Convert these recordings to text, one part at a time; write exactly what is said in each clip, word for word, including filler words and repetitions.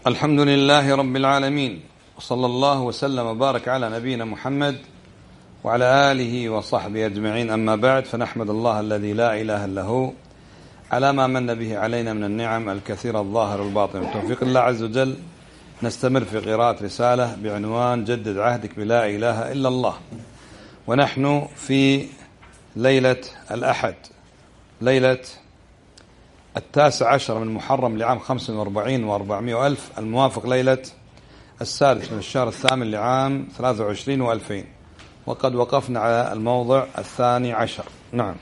الحمد لله رب العالمين، وصلى الله وسلم وبارك على نبينا محمد وعلى آله وصحبه أجمعين. أما بعد، فنحمد الله الذي لا إله إلا هو على ما من به علينا من النعم الكثيرة الظاهر والباطن. بتوفيق الله عز وجل نستمر في قراءة رسالة بعنوان جدد عهدك بلا إله إلا الله، ونحن في ليلة الأحد، ليلة التاسع عشر من محرم لعام خمسة وأربعين وأربعمائة وألف، الموافق ليلة السادس من الشهر الثامن لعام ثلاثة وعشرين وألفين، وقد وقفنا على الموضع الثاني عشر. نعم.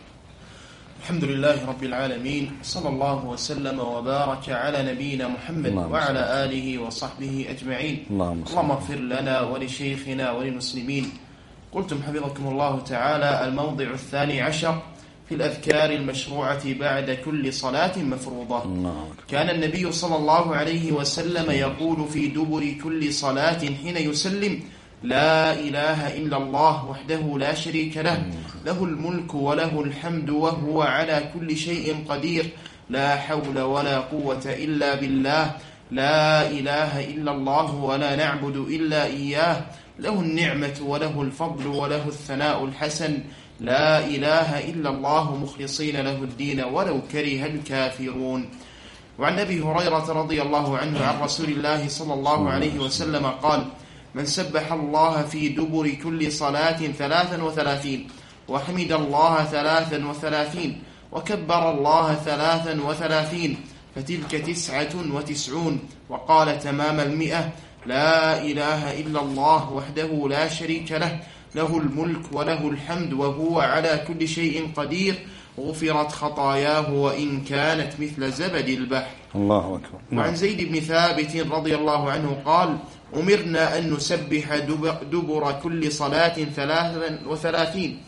الحمد لله رب العالمين، صلى الله وسلم وبارك على نبينا محمد وعلى آله وصحبه أجمعين. اللهم, اللهم اغفر لنا ولشيخنا وللمسلمين. قلتم حفظكم الله تعالى الموضع الثاني عشر في الأذكار المشروعة بعد كل صلاة مفروضة. كان النبي صلى الله عليه وسلم يقول في دبر كل صلاة حين يسلم: لا إله إلا الله وحده لا شريك له، له الملك وله الحمد وهو على كل شيء قدير، لا حول ولا قوة إلا بالله، لا إله إلا الله ولا نعبد إلا إياه، له النعمة وله الفضل وله الثناء الحسن، لا إله إلا الله مخلصين له الدين ولو كره الكافرون. وعن أبي هريرة رضي الله عنه عن رسول الله صلى الله عليه وسلم قال: من سبح الله في دبر كل صلاة ثلاثا وثلاثين، وحمد الله ثلاثا وثلاثين، وكبر الله ثلاثا وثلاثين، فتلك تسعة وتسعون، وقال تمام المئة: لا إله إلا الله وحده لا شريك له، له الملك وله الحمد وهو على كل شيء قدير، غفرت خطاياه وإن كانت مثل زبد البحر. الله أكبر. وعن زيد بن ثابت رضي الله عنه قال: أمرنا أن نسبح دبر كل صلاة ثلاثا وثلاثين،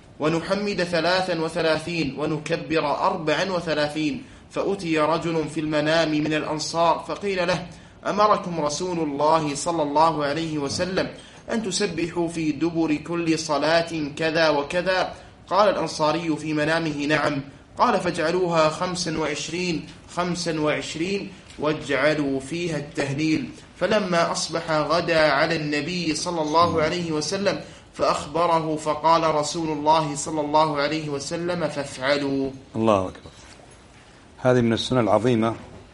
ونحمد ثلاثا وثلاثين، ونكبر أربعا وثلاثين. فأتي رجل في المنام من الأنصار فقيل له: أمركم رسول الله صلى الله عليه وسلم أن تسبحوا في دبر كل صلاة كذا وكذا؟ قال الأنصاري في منامه: نعم. قال: فاجعلوها خمسا وعشرين خمسا وعشرين، واجعلوا فيها التهليل. فلما أصبح غدا على النبي صلى الله عليه وسلم فأخبره، فقال رسول الله صلى الله عليه وسلم: فافعلوا. الله أكبر. هذه من السنة العظيمة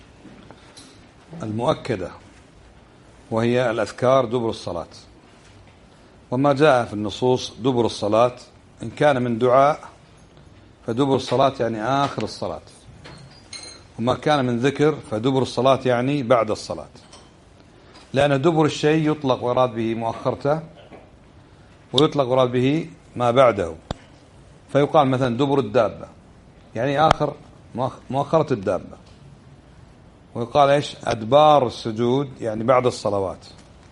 المؤكدة، وهي الأذكار دبر الصلاة. وما جاء في النصوص دبر الصلاة إن كان من دعاء فدبر الصلاة يعني آخر الصلاة، وما كان من ذكر فدبر الصلاة يعني بعد الصلاة، لأن دبر الشيء يطلق ويراد به مؤخرته، ويطلق ويراد به ما بعده. فيقال مثلا دبر الدابة يعني آخر مؤخرة الدابة، ويقال إيش أدبار السجود يعني بعد الصلوات.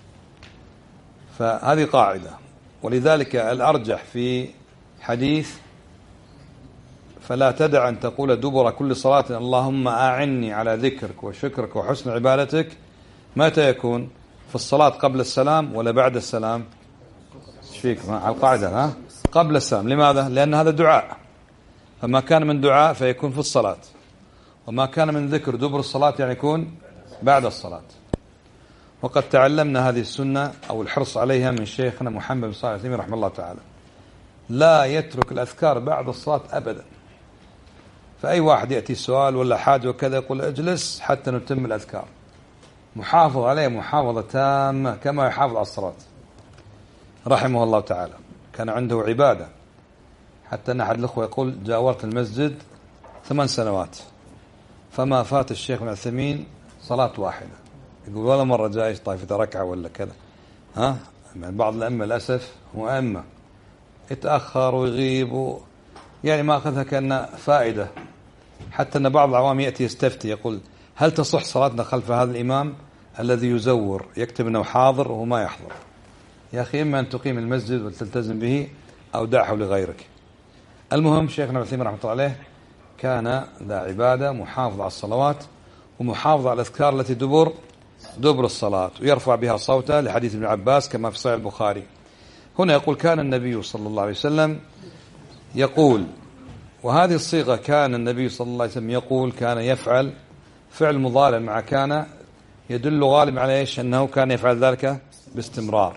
فهذه قاعدة، ولذلك الأرجح في حديث: فلا تدع أن تقول دبر كل صلاة اللهم أعني على ذكرك وشكرك وحسن عبادتك. متى يكون؟ في الصلاة قبل السلام ولا بعد السلام؟ ايش فيك على القاعدة؟ ها؟ قبل السلام. لماذا؟ لأن هذا دعاء، فما كان من دعاء فيكون في الصلاة، وما كان من ذكر دبر الصلاة يعني يكون بعد الصلاة. وقد تعلمنا هذه السنة أو الحرص عليها من شيخنا محمد بن صالح العثيمين رحمه الله تعالى، لا يترك الأذكار بعد الصلاة أبدا. فأي واحد يأتي سؤال ولا حاجة وكذا يقول اجلس حتى نتم الأذكار، محافظ عليه محافظة تامة كما يحافظ على الصلاة رحمه الله تعالى. كان عنده عبادة، حتى أن أحد الأخوة يقول: جاورت المسجد ثمان سنوات فما فات الشيخ ابن عثيمين صلاة واحدة. يقول ولا مرة جايش طائفة ركعة ولا كذا. ها يعني بعض الأئمة للأسف هو أئمة يتأخر ويغيب و... يعني ما أخذها كأن فائدة. حتى أن بعض العوام يأتي يستفتي يقول: هل تصح صلاتنا خلف هذا الإمام الذي يزور يكتب أنه حاضر وهو ما يحضر؟ يا أخي إما أن تقيم المسجد وتلتزم به أو دعه لغيرك. المهم شيخنا عثيمين رحمه الله عليه كان ذا عبادة، محافظ على الصلوات ومحافظ على الأذكار التي دبر دبر الصلاة، ويرفع بها صوته لحديث ابن عباس كما في صحيح البخاري. هنا يقول: كان النبي صلى الله عليه وسلم يقول، وهذه الصيغة كان النبي صلى الله عليه وسلم يقول، كان يفعل، فعل مضارع مع كان يدل غالب على إيش؟ أنه كان يفعل ذلك باستمرار،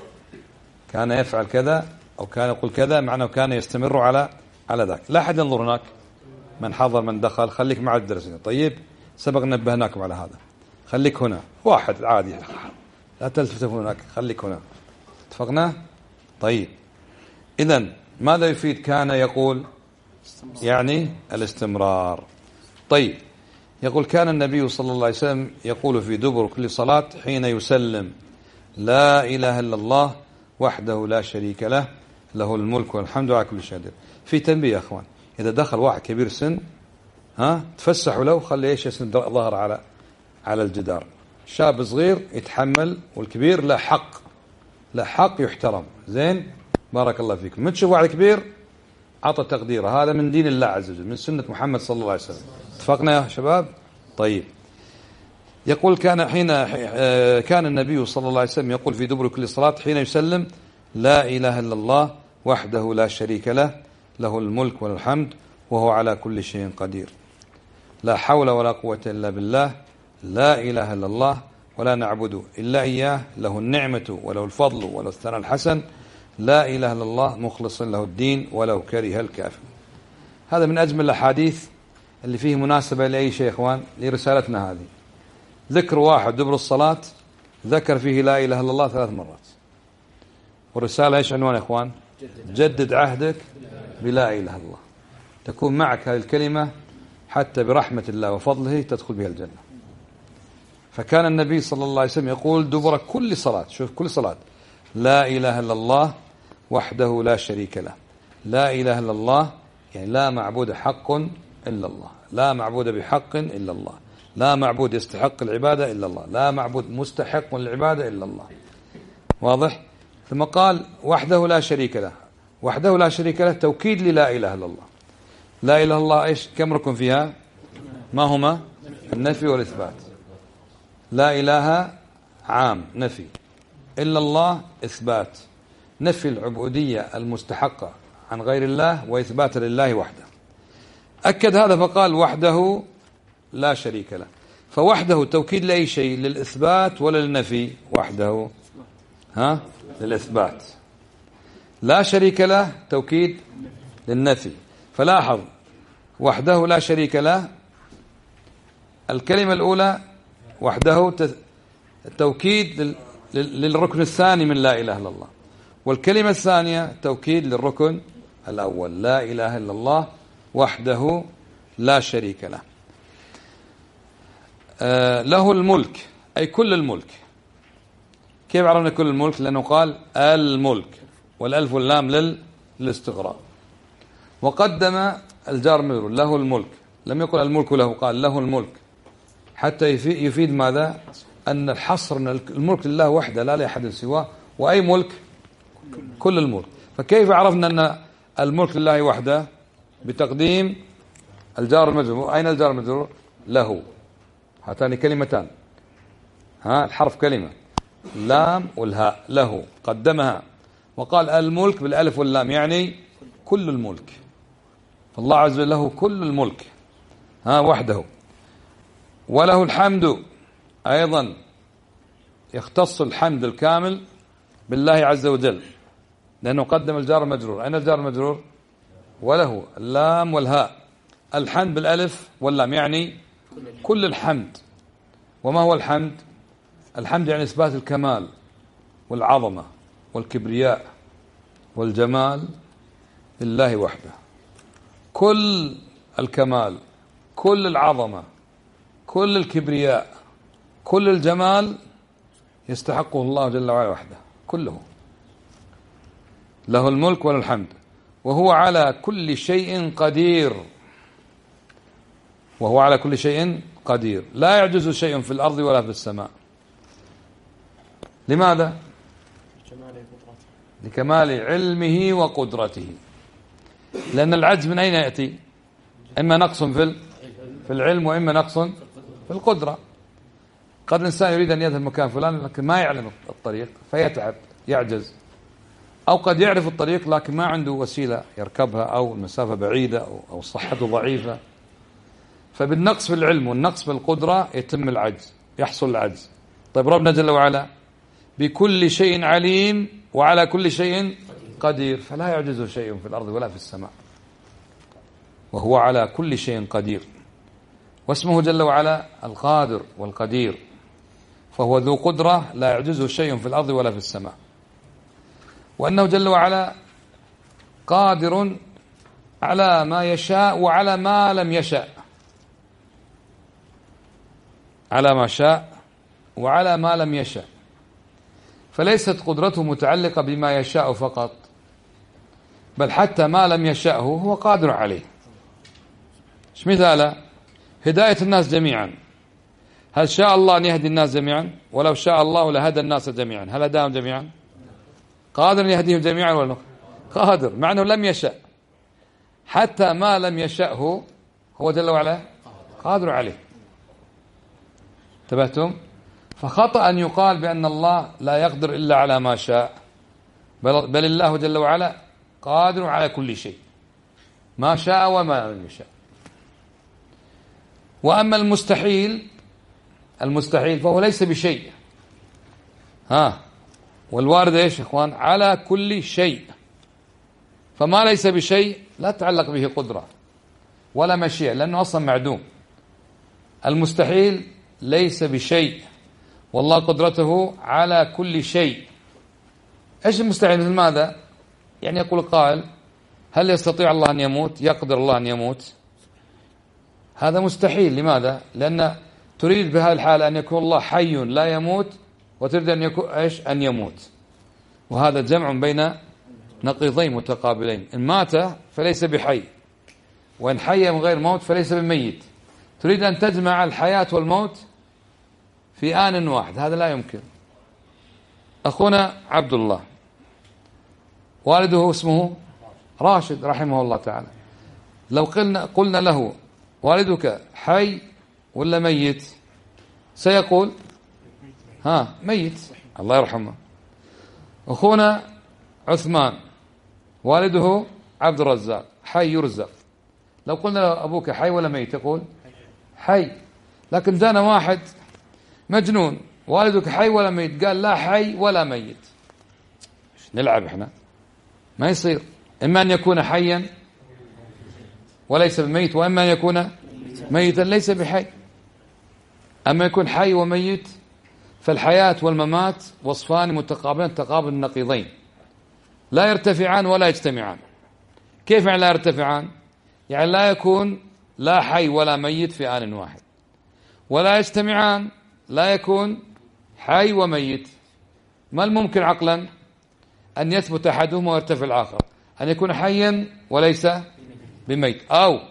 كان يفعل كذا أو كان يقول كذا، معناه كان يستمر على على ذاك. لا أحد ينظر هناك، من حضر من دخل، خليك مع الدرس. طيب سبق نبهناكم على هذا، خليك هنا، واحد عادي، لا تلتفت هناك، خليك هنا. اتفقنا؟ طيب إذن ماذا يفيد كان يقول؟ يعني الاستمرار. طيب يقول كان النبي صلى الله عليه وسلم يقول في دبر كل صلاة حين يسلم: لا إله إلا الله وحده لا شريك له، له الملك والحمد على كل شيء قدير. في تنبيه يا أخوان، إذا دخل واحد كبير سن، ها تفسحوا له، خلي إيش يسند ظهر على على الجدار. شاب صغير يتحمل، والكبير له حق، له حق يحترم. زين، بارك الله فيكم. من تشوف واحد كبير عطى تقديره، هذا من دين الله عز وجل، من سنة محمد صلى الله عليه وسلم. اتفقنا يا شباب؟ طيب يقول كان حين كان النبي صلى الله عليه وسلم يقول في دبر كل صلاة حين يسلم: لا إله إلا الله وحده لا شريك له، له الملك والحمد وهو على كل شيء قدير. لا حول ولا قوة إلا بالله، لا إله إلا الله ولا نعبد إلا إياه، له النعمة وله الفضل وله الثناء الحسن، لا إله إلا الله مخلص له الدين ولو كره الكافر. هذا من أجمل الأحاديث اللي فيه مناسبة لأي شيء إخوان، لرسالتنا هذه. ذكر واحد دبر الصلاة ذكر فيه لا إله إلا الله ثلاث مرات، والرسالة إيش عنوان يا إخوان؟ جدد عهدك بلا إله إلا الله، تكون معك هذه الكلمة حتى برحمة الله وفضله تدخل بها الجنة. فكان النبي صلى الله عليه وسلم يقول دبر كل صلاة، شوف كل صلاة: لا إله إلا الله وحده لا شريك له، لا إله إلا الله يعني لا معبود حق إلا الله، لا معبود بحق إلا الله، لا معبود يستحق العبادة إلا الله، لا معبود مستحق للعبادة إلا الله. واضح؟ ثم قال وحده لا شريك له. وحده لا شريك له توكيد للا إله إلا الله. لا إله إلا الله إيش كم ركن فيها؟ ما هما؟ النفي والإثبات. لا إله عام نفي، إلا الله إثبات، نفي العبودية المستحقة عن غير الله وإثبات لله وحده. أكد هذا فقال وحده لا شريك له. فوحده توكيد لأي شيء، للإثبات ولا للنفي؟ وحده ها للإثبات. لا شريك له توكيد للنفي. فلاحظ وحده لا شريك له، الكلمة الأولى وحده توكيد للركن الثاني من لا إله إلا الله، والكلمة الثانية توكيد للركن الأول، لا إله إلا الله وحده لا شريك له. آه له الملك أي كل الملك. كيف عرفنا كل الملك؟ لأنه قال الملك، والألف واللام للاستغراق، وقدم الجار مجرور له الملك، لم يقل الملك له، قال له الملك حتى يفيد ماذا؟ أن الحصر أن الملك لله وحده لا لأحد سواه. وأي ملك؟ كل الملك. فكيف عرفنا أن الملك لله وحده؟ بتقديم الجار المجرور. أين الجار المجرور؟ له. هاتان كلمتان، ها الحرف كلمة، لام والهاء، له قدمها، وقال الملك بالألف واللام يعني كل الملك. فالله عز وجل له كل الملك ها وحده. وله الحمد أيضا، يختص الحمد الكامل بالله عز وجل لأنه قدم الجار المجرور. أين الجار المجرور؟ وله اللام والهاء، الحمد بالألف واللام يعني كل الحمد. وما هو الحمد؟ الحمد يعني إثبات الكمال والعظمة والكبرياء والجمال لله وحده. كل الكمال، كل العظمة، كل الكبرياء، كل الجمال يستحقه الله جل وعلا وحده كله. له الملك وله الحمد وهو على كل شيء قدير. وهو على كل شيء قدير، لا يعجز شيء في الأرض ولا في السماء. لماذا؟ لكمال علمه وقدرته. لأن العجز من أين يأتي؟ إما نقص في في العلم وإما نقص في القدرة. قد الإنسان يريد أن يذهب مكان فلان لكن ما يعلم الطريق فيتعب يعجز، أو قد يعرف الطريق لكن ما عنده وسيلة يركبها، أو المسافة بعيدة، أو, أو صحته ضعيفة. فبالنقص في العلم والنقص في القدرة يتم العجز، يحصل العجز. طيب ربنا جل وعلا بكل شيء عليم وعلى كل شيء قدير، فلا يعجزه شيء في الأرض ولا في السماء، وهو على كل شيء قدير. واسمه جل وعلا القادر والقدير، فهو ذو قدرة لا يعجزه شيء في الأرض ولا في السماء. وأنه جل وعلا قادر على ما يشاء وعلى ما لم يشاء، على ما شاء وعلى ما لم يشاء، فليست قدرته متعلقة بما يشاء فقط، بل حتى ما لم يشاءه هو قادر عليه. ايش مثاله؟ هداية الناس جميعا، هل شاء الله أن يهدي الناس جميعا؟ ولو شاء الله لهدى الناس جميعا، هل هداهم جميعا؟ قادر أن يهديهم جميعا ولا قادر؟ مع أنه لم يشاء، حتى ما لم يشأه هو جل وعلا قادر عليه. انتبهتم؟ فخطأ أن يقال بأن الله لا يقدر إلا على ما شاء، بل, بل الله جل وعلا قادر على كل شيء ما شاء وما لم يشاء. وأما المستحيل، المستحيل فهو ليس بشيء. ها، والوارد ايش يا اخوان؟ على كل شيء، فما ليس بشيء لا تتعلق به قدرة ولا مشيئة، لأنه أصلا معدوم. المستحيل ليس بشيء، والله قدرته على كل شيء. ايش المستحيل؟ مثل ماذا؟ يعني يقول قائل: هل يستطيع الله أن يموت؟ يقدر الله أن يموت؟ هذا مستحيل. لماذا؟ لأن تريد بهذه الحالة أن يكون الله حي لا يموت، وتريد أن يكون ايش؟ أن يموت. وهذا جمع بين نقيضين متقابلين، إن مات فليس بحي، وإن حي من غير موت فليس بميت. تريد أن تجمع الحياة والموت في آن واحد، هذا لا يمكن. أخونا عبد الله والده اسمه راشد رحمه الله تعالى، لو قلنا, قلنا له والدك حي ولا ميت؟ سيقول ها ميت، الله يرحمه. أخونا عثمان والده عبد الرزاق حي يرزق، لو قلنا له أبوك حي ولا ميت؟ يقول حي. لكن جانا واحد مجنون: والدك حي ولا ميت؟ قال لا حي ولا ميت. نلعب احنا؟ ما يصير. إما أن يكون حيا وليس بميت، وإما أن يكون ميتا ليس بحي. أما يكون حي وميت، فالحياة والممات وصفان متقابلان تقابل النقيضين، لا يرتفعان ولا يجتمعان. كيف يعني لا يرتفعان؟ يعني لا يكون لا حي ولا ميت في آن واحد. ولا يجتمعان، لا يكون حي وميت. ما الممكن عقلا؟ أن يثبت أحدهما ويرتفع الآخر، أن يكون حيا وليس بميت، أو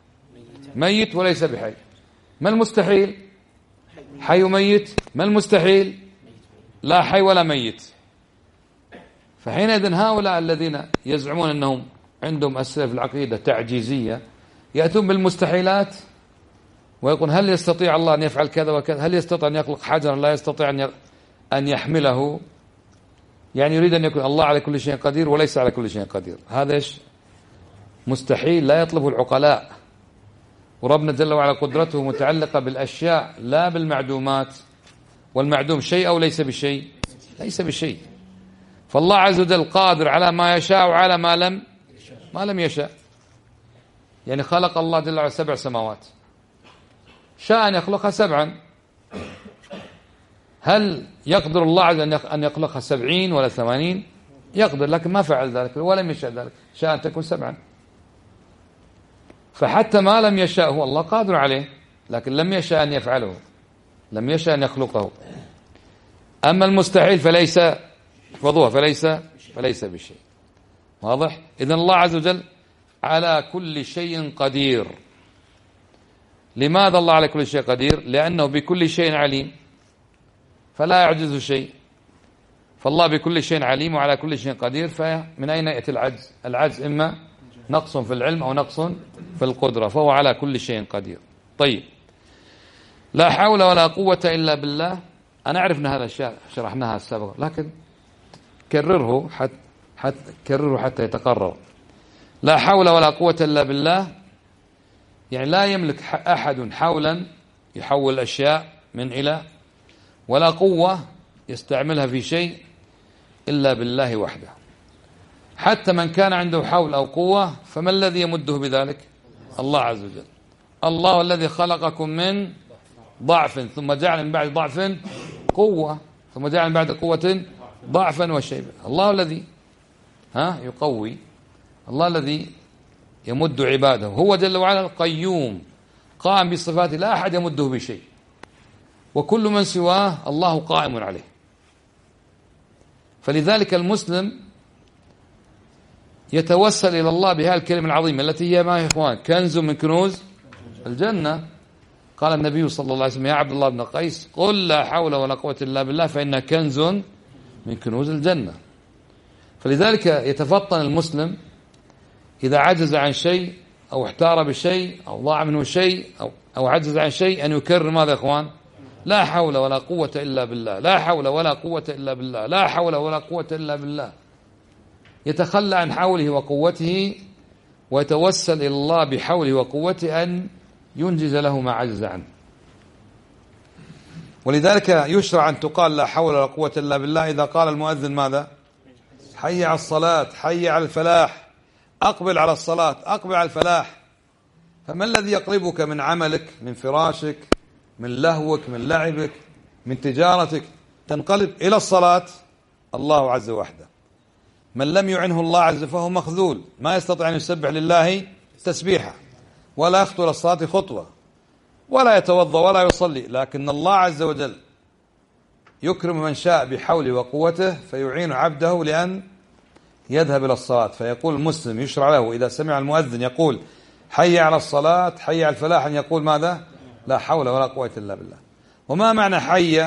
ميت وليس بحي. ما المستحيل؟ حي وميت. ما المستحيل؟ لا حي ولا ميت. فحينئذ هؤلاء الذين يزعمون أنهم عندهم أسئلة في العقيدة تعجيزية يأتون بالمستحيلات ويقول: هل يستطيع الله أن يفعل كذا وكذا؟ هل يستطيع أن يخلق حجرا لا يستطيع أن أن يحمله؟ يعني يريد أن يكون الله على كل شيء قدير وليس على كل شيء قدير. هذا إيش؟ مستحيل لا يطلبه العقلاء. وربنا جل وعلا قدرته متعلقة بالأشياء لا بالمعدومات، والمعدوم شيء أو ليس بشيء؟ ليس بشيء. فالله عز وجل قادر على ما يشاء وعلى ما لم ما لم يشاء. يعني خلق الله جل وعلا سبع سماوات، شاء أن يخلقها سبعا. هل يقدر الله عز وجل أن يخلقها سبعين ولا ثمانين؟ يقدر، لكن ما فعل ذلك ولم يشاء ذلك، شاء أن تكون سبعا. فحتى ما لم يشاء هو الله قادر عليه، لكن لم يشاء أن يفعله، لم يشاء أن يخلقه. أما المستحيل فليس فضوه فليس فليس بشيء. واضح؟ إذن الله عز وجل على كل شيء قدير. لماذا الله على كل شيء قدير؟ لأنه بكل شيء عليم، فلا يعجز شيء. فالله بكل شيء عليم وعلى كل شيء قدير، فمن أين يأتي العجز؟ العجز إما نقص في العلم أو نقص في القدرة، فهو على كل شيء قدير. طيب، لا حول ولا قوة إلا بالله. أنا أعرف أن هذا الشيء شرحناها السابق، لكن كرره حتى حتى كرره حتى يتقرر. لا حول ولا قوة إلا بالله، يعني لا يملك أحد حولا يحول الأشياء من إلى ولا قوة يستعملها في شيء إلا بالله وحده. حتى من كان عنده حول أو قوة فما الذي يمده بذلك؟ الله عز وجل. الله الذي خلقكم من ضعف ثم جعل من بعد ضعف قوة ثم جعل من بعد قوة ضعفا وشيبا. الله الذي ها يقوي، الله الذي يمد عباده، هو جل وعلا القيوم قائم بصفاته لا أحد يمده بشيء، وكل من سواه الله قائم عليه. فلذلك المسلم يتوسل إلى الله بهذه الكلمة العظيمة التي هي ما يا إخوان كنز من كنوز الجنة. قال النبي صلى الله عليه وسلم: يا عبد الله بن قيس قل لا حول ولا قوة إلا بالله فإنها كنز من كنوز الجنة. فلذلك يتفطن المسلم إذا عجز عن شيء أو احتار بشيء أو ضاع منه شيء أو, أو عجز عن شيء أن يكرر ماذا يا إخوان؟ لا حول ولا قوة إلا بالله، لا حول ولا قوة إلا بالله، لا حول ولا قوة إلا بالله. يتخلى عن حوله وقوته ويتوسل إلى الله بحوله وقوته أن ينجز له ما عجز عنه. ولذلك يشرع أن تقال لا حول ولا قوة إلا بالله إذا قال المؤذن ماذا؟ حي على الصلاة، حي على الفلاح، أقبل على الصلاة، أقبل على الفلاح. فما الذي يقلبك من عملك، من فراشك، من لهوك، من لعبك، من تجارتك، تنقلب إلى الصلاة؟ الله عز وحده. من لم يعنه الله عز فهو مخذول، ما يستطيع أن يسبح لله تسبيحة ولا يخطو للصلاة خطوة ولا يتوضأ ولا يصلي. لكن الله عز وجل يكرم من شاء بحوله وقوته فيعين عبده لأن يذهب إلى الصلاة. فيقول المسلم يشرع له إذا سمع المؤذن يقول حي على الصلاة، حي على الفلاح، أن يقول ماذا؟ لا حول ولا قوة إلا بالله. وما معنى حي؟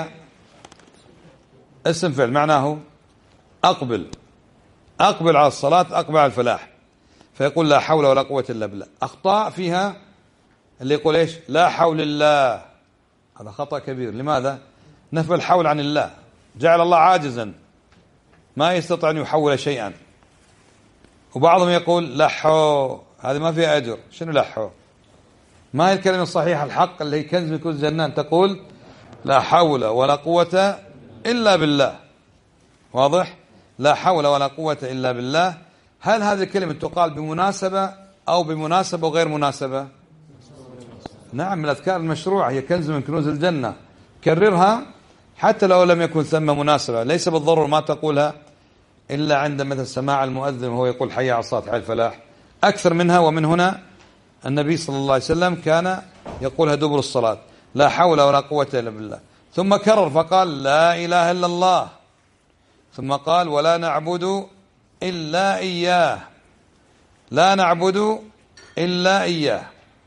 اسم فعل معناه أقبل، أقبل على الصلاة، أقبل على الفلاح. فيقول لا حول ولا قوة إلا بالله. أخطاء فيها اللي يقول إيش؟ لا حول الله، هذا خطأ كبير. لماذا؟ نفى الحول عن الله، جعل الله عاجزا ما يستطيع أن يحول شيئا. وبعضهم يقول لحو، هذا ما فيها أجر. شنو لحو؟ ما هي الكلمة الصحيحة الحق اللي هي كنز من كنوز الجنة، تقول لا حول ولا قوة إلا بالله. واضح؟ لا حول ولا قوة إلا بالله. هل هذه الكلمة تقال بمناسبة أو بمناسبة وغير مناسبة؟ نعم، من الأذكار المشروعة، هي كنز من كنوز الجنة. كررها حتى لو لم يكن ثم مناسبة، ليس بالضرورة ما تقولها إلا عند مثل سماع المؤذن وهو يقول حي على الصلاة، حي على الفلاح. أكثر منها. ومن هنا النبي صلى الله عليه وسلم كان يقولها دبر الصلاة، لا حول ولا قوة إلا بالله. ثم كرر فقال لا إله إلا الله، ثم قال ولا نعبد إلا إياه، لا نعبد إلا إياه.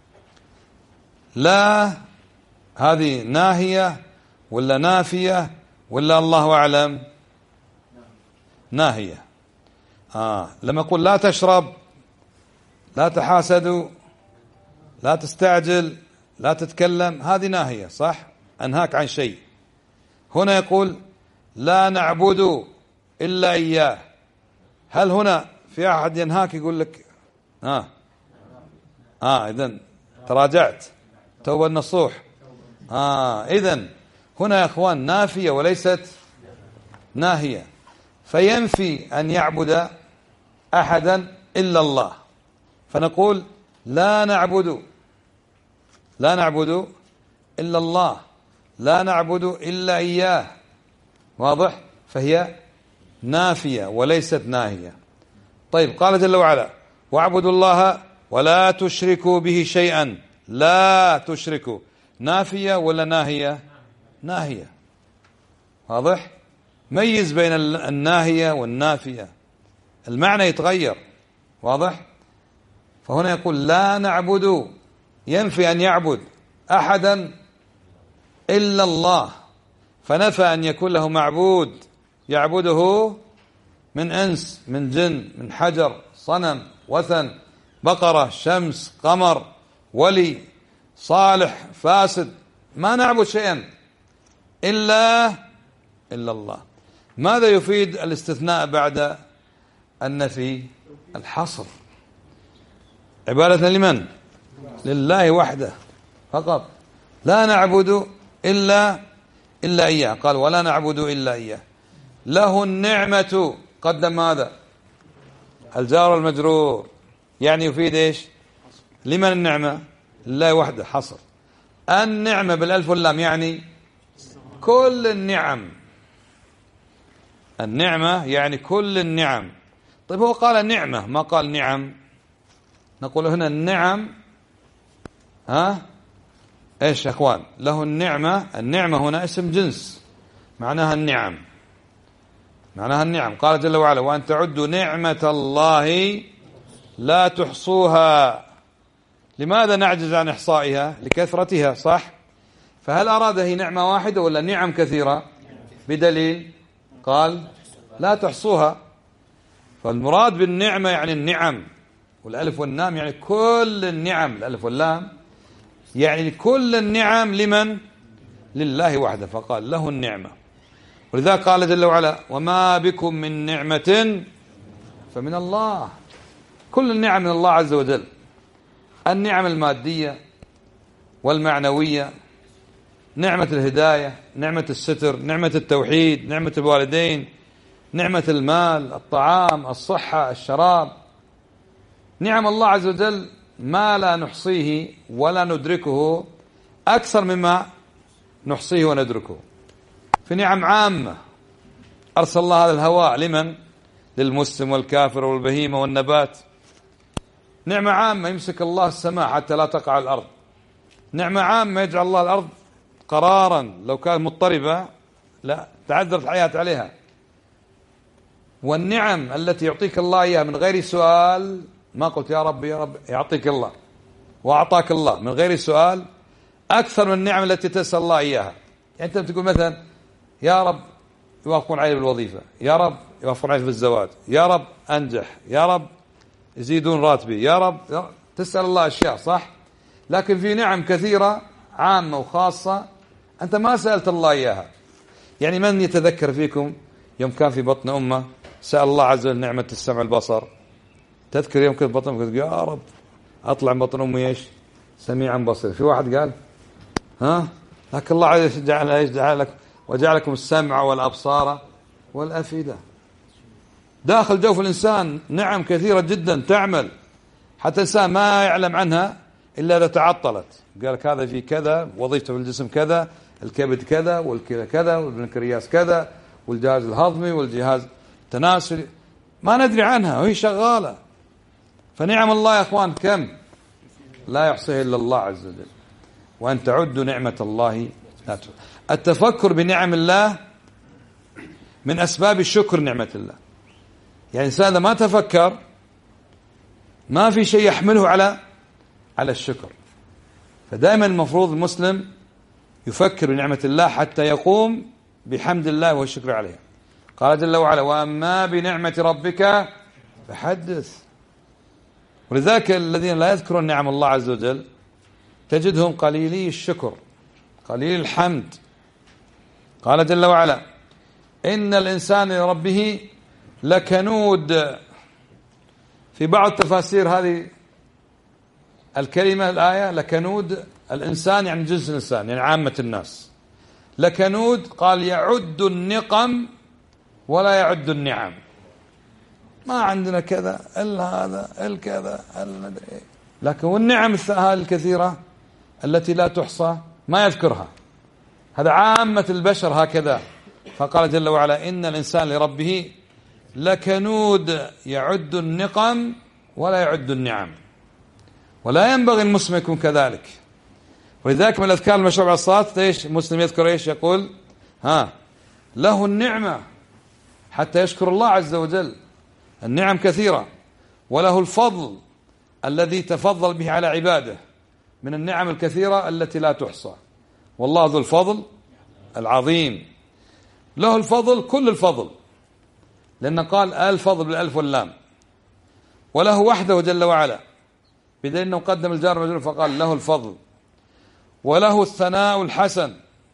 لا هذه ناهية ولا نافية ولا الله أعلم؟ ناهية. آه. لما يقول لا تشرب، لا تحاسدوا، لا تستعجل، لا تتكلم، هذه ناهية صح؟ أنهاك عن شيء. هنا يقول لا نعبد إلا إياه. هل هنا في أحد ينهاك يقول لك آه آه إذن تراجعت، توبة النصوح. آه إذن هنا يا أخوان نافية وليست ناهية، فينفي أن يعبد أحدا إلا الله. فنقول لا نعبد، لا نعبد إلا الله، لا نعبد إلا إياه. واضح؟ فهي نافية وليست ناهية. طيب، قال جل وعلا واعبدوا الله ولا تشركوا به شيئا، لا تشركوا، نافية ولا ناهية؟ ناهية. واضح؟ ميز بين الناهية والنافية، المعنى يتغير. واضح؟ فهنا يقول لا نعبد، ينفي أن يعبد أحدا إلا الله، فنفى أن يكون له معبود يعبده من أنس، من جن، من حجر، صنم، وثن، بقرة، شمس، قمر، ولي، صالح، فاسد. ما نعبد شيئا إلا إلا الله. ماذا يفيد الاستثناء بعد النفي؟ الحصر. عبادة لمن؟ لله وحده فقط. لا نعبد إلا إلا إياه، قال ولا نعبد إلا إياه. له النعمة، قدم ماذا؟ الجار المجرور، يعني يفيد إيش؟ لمن النعمة؟ لله وحده، حصر. النعمة بالألف واللام يعني كل النعم. النعمة يعني كل النعم. طيب هو قال نعمة ما قال نعم. نقول هنا النعم، ها ايش يا اخوان؟ له النعمة. النعمة هنا اسم جنس، معناها النعم، معناها النعم. قال جل وعلا وأن تعدوا نعمة الله لا تحصوها. لماذا نعجز عن إحصائها؟ لكثرتها، صح؟ فهل أراد هي نعمة واحدة ولا نعم كثيرة؟ بدليل قال لا تحصوها. فالمراد بالنعمة يعني النعم، والألف واللام يعني كل النعم. الألف واللام يعني كل النعم لمن؟ لله وحده، فقال له النعمة. ولذلك قال جل وعلا وما بكم من نعمة فمن الله. كل النعم من الله عز وجل، النعم المادية والمعنوية، نعمة الهداية، نعمة الستر، نعمة التوحيد، نعمة الوالدين، نعمة المال، الطعام، الصحة، الشراب. نعم الله عز وجل ما لا نحصيه ولا ندركه أكثر مما نحصيه وندركه. في نعم عامة، أرسل الله هذا الهواء لمن؟ للمسلم والكافر والبهيمة والنبات. نعمة عامة يمسك الله السماء حتى لا تقع الأرض. نعمة عامة يجعل الله الأرض قرارا، لو كانت مضطربة لا تعذرت الحياة عليها. والنعم التي يعطيك الله إياها من غير سؤال، ما قلت يا رب يا رب، يعطيك الله وأعطاك الله من غير سؤال أكثر من النعم التي تسأل الله إياها. يعني أنت تقول مثلا يا رب يوافقون علي بالوظيفة، يا رب يوافقون علي بالزواج، يا رب أنجح، يا رب يزيدون راتبي، يا رب, يا رب تسأل الله أشياء، صح؟ لكن في نعم كثيرة عامة وخاصة أنت ما سألت الله إياها. يعني من يتذكر فيكم يوم كان في بطن أمه سأل الله عز وجل نعمة السمع والبصر؟ تذكر يوم كنت بطن أمك يا رب أطلع من بطن أمي إيش؟ سميعا بصير. في واحد قال ها؟ لكن الله عز وجل جعل جعل لك وجعلكم السمع والأبصار والأفئدة. داخل جوف الإنسان نعم كثيرة جدا تعمل، حتى الإنسان ما يعلم عنها إلا إذا تعطلت. قال لك هذا في كذا، وظيفته في الجسم كذا، الكبد كذا، والكلى كذا، والبنكرياس كذا، والجهاز الهضمي والجهاز التناسلي، ما ندري عنها وهي شغالة. فنعم الله يا أخوان كم لا يحصيها إلا الله عز وجل. وأن تعدوا نعمة الله لا تحصوها. التفكر بنعم الله من أسباب الشكر نعمة الله. يعني الإنسان إذا ما تفكر ما في شيء يحمله على على الشكر. فدائما المفروض المسلم يفكر بنعمة الله حتى يقوم بحمد الله والشكر عليها. قال جل وعلا وأما بنعمة ربك فحدث. ولذلك الذين لا يذكرون نعم الله عز وجل تجدهم قليلي الشكر، قليل الحمد. قال جل وعلا إن الإنسان لربه لكنود. في بعض تفاسير هذه الكلمة الآية لكنود الإنسان يعني جنس الإنسان، يعني عامة الناس. لكنود قال يعد النقم ولا يعد النعم. ما عندنا كذا إلا هذا الكذا المدري، لكن والنعم الكثيرة التي لا تحصى ما يذكرها. هذا عامة البشر هكذا. فقال جل وعلا إن الإنسان لربه لكنود يعد النقم ولا يعد النعم. ولا ينبغي المسلم يكون كذلك. ولذلك من الأذكار المشروع على الصلاة ايش المسلم يذكر ايش؟ يقول ها له النعمة حتى يشكر الله عز وجل. النعم كثيرة، وله الفضل الذي تفضل به على عباده من النعم الكثيرة التي لا تحصى. والله ذو الفضل العظيم. له الفضل كل الفضل، لأن قال الفضل بالألف واللام. وله وحده جل وعلا، بدليل أنه قدم الجار والمجرور فقال له الفضل. وله الثناء الحسن.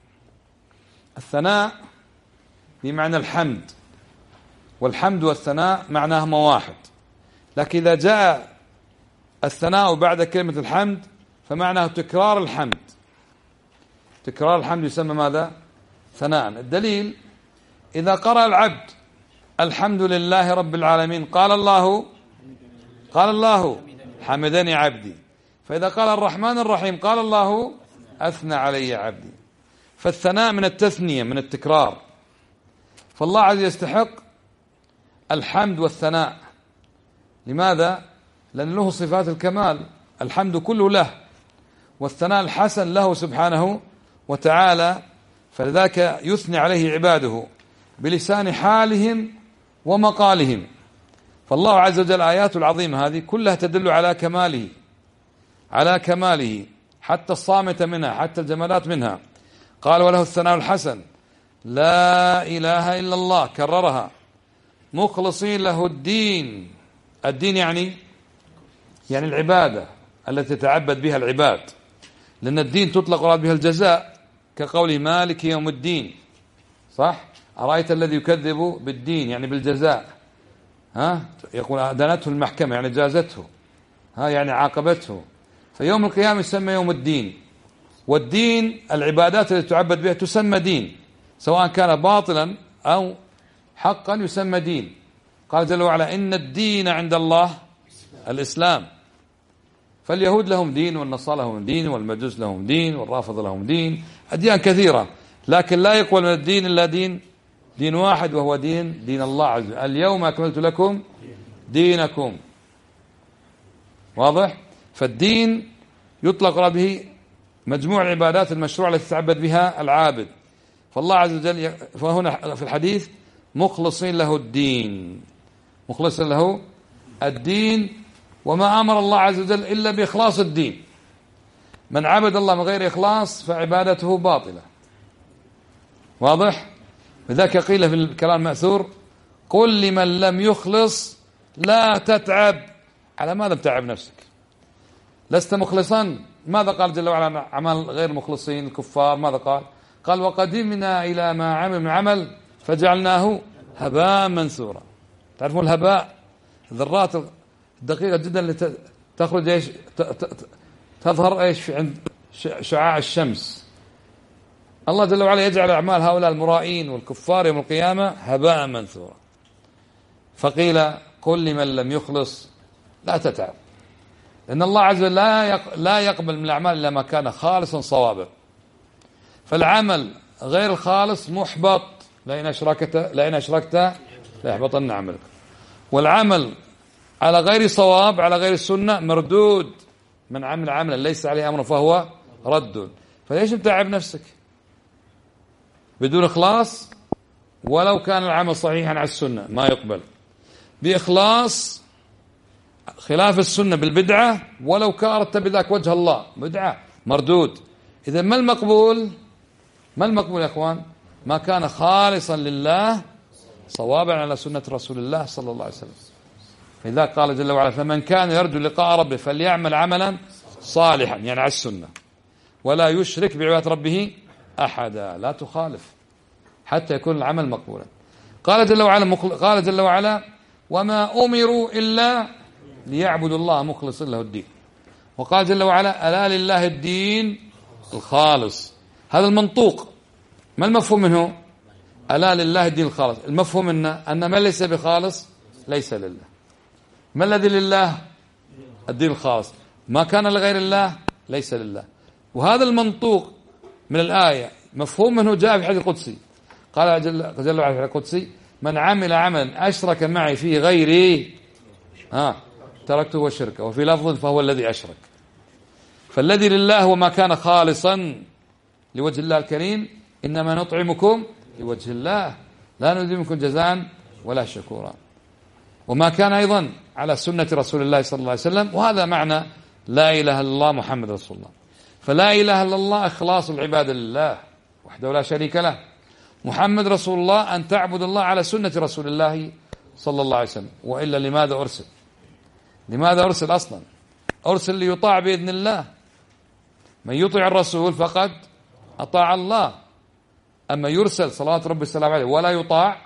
الثناء بمعنى الحمد، والحمد والثناء معناهما واحد، لكن إذا جاء الثناء بعد كلمة الحمد فمعناه تكرار الحمد. تكرار الحمد يسمى ماذا؟ ثناء. الدليل إذا قرأ العبد الحمد لله رب العالمين قال الله قال الله حمدني عبدي. فإذا قال الرحمن الرحيم قال الله أثنى علي عبدي. فالثناء من التثنية، من التكرار. فالله عز يستحق الحمد والثناء. لماذا؟ لأن له صفات الكمال، الحمد كله له، والثناء الحسن له سبحانه وتعالى. فلذلك يثني عليه عباده بلسان حالهم ومقالهم. فالله عز وجل آياته العظيمة هذه كلها تدل على كماله، على كماله، حتى الصامتة منها، حتى الجمالات منها. قال وله الثناء الحسن لا إله إلا الله، كررها، مخلصين له الدين. الدين يعني يعني العبادة التي يتعبد بها العباد، لأن الدين تطلق مراد بها الجزاء، كقول مالك يوم الدين، صح؟ أرأيت الذي يكذب بالدين يعني بالجزاء، ها؟ يقول أدانته المحكمة يعني جازته، ها يعني عاقبته. فيوم القيامة يسمى يوم الدين. والدين العبادات التي تعبد بها تسمى دين، سواء كان باطلا أو حقا يسمى دين. قال جل وعلا إن الدين عند الله الإسلام. فاليهود لهم دين، والنصارى لهم دين، والمجوس لهم دين، والرافضة لهم دين، أديان كثيرة، لكن لا يقبل من الدين إلا دين دين واحد، وهو دين دين الله عز وجل. اليوم أكملت لكم دينكم. واضح؟ فالدين يطلق به مجموع العبادات المشروعة التي تتعبد بها العابد. فالله عز وجل فهنا في الحديث مخلصين له الدين، مخلص له الدين. وما أمر الله عز وجل إلا بإخلاص الدين. من عبد الله من غير إخلاص فعبادته باطلة. واضح؟ لذلك قيل في الكلام المأثور قل لمن لم يخلص لا تتعب. على ماذا بتعب نفسك؟ لست مخلصا. ماذا قال جل وعلا عمل غير مخلصين الكفار؟ ماذا قال؟ قال وقدمنا إلى ما عمل من عمل فجعلناه هباء منثورا. تعرفون الهباء؟ ذرات دقيقة جدا اللي تخرج ايش تظهر ايش عند شعاع الشمس. الله جل وعلا يجعل أعمال هؤلاء المرائين والكفار يوم القيامة هباء منثورا. فقيل قل لمن لم يخلص لا تتعب، لأن الله عز وجل لا يقبل من الأعمال إلا ما كان خالصا صوابا. فالعمل غير الخالص محبط، لئن أشركت لئن أشركت ليحبطن عملك. والعمل على غير صواب، على غير السنة، مردود. من عمل عملا ليس عليه أمر فهو رد. فليش متعب نفسك بدون إخلاص؟ ولو كان العمل صحيحا على السنة ما يقبل. بإخلاص خلاف السنة بالبدعة، ولو كارت بذاك وجه الله بدعة مردود. إذا ما المقبول؟ ما المقبول يا أخوان؟ ما كان خالصا لله صوابا على سنة رسول الله صلى الله عليه وسلم. فلذلك قال جل وعلا فمن كان يرجو لقاء ربه فليعمل عملا صالحا، يعني على السنة، ولا يشرك بعبادة ربه أحدا. لا تخالف حتى يكون العمل مقبولا. قال جل وعلا قال جل وعلا وما أمروا إلا ليعبدوا الله مخلصين له الدين. وقال جل وعلا ألا لله الدين الخالص. هذا المنطوق. ما المفهوم منه؟ ألا لله الدين الخالص. المفهوم منه أن من ليس بخالص ليس لله. ما الذي لله؟ الدين الخالص. ما كان لغير الله ليس لله. وهذا المنطوق من الآية مفهوم منه جاء في الحديث القدسي. قال جل, جل وعلا في القدسي من عمل عملا أشرك معي فيه غيري ها تركته وشركه. وفي لفظ فهو الذي أشرك. فالذي لله هو ما كان خالصا لوجه الله الكريم. إنما نطعمكم لوجه الله لا نريد منكم جزاء ولا شكورا. وما كان أيضا على سنة رسول الله صلى الله عليه وسلم. وهذا معنى لا إله إلا الله محمد رسول الله. فلا إله إلا الله إخلاص العبادة لله وحده لا شريك له. محمد رسول الله أن تعبد الله على سنة رسول الله صلى الله عليه وسلم. وإلا لماذا أرسل؟ لماذا أرسل أصلا؟ أرسل ليطاع بإذن الله. من يطيع الرسول فقد أطاع الله. أما يرسل صلوات ربي السلام عليه ولا يطاع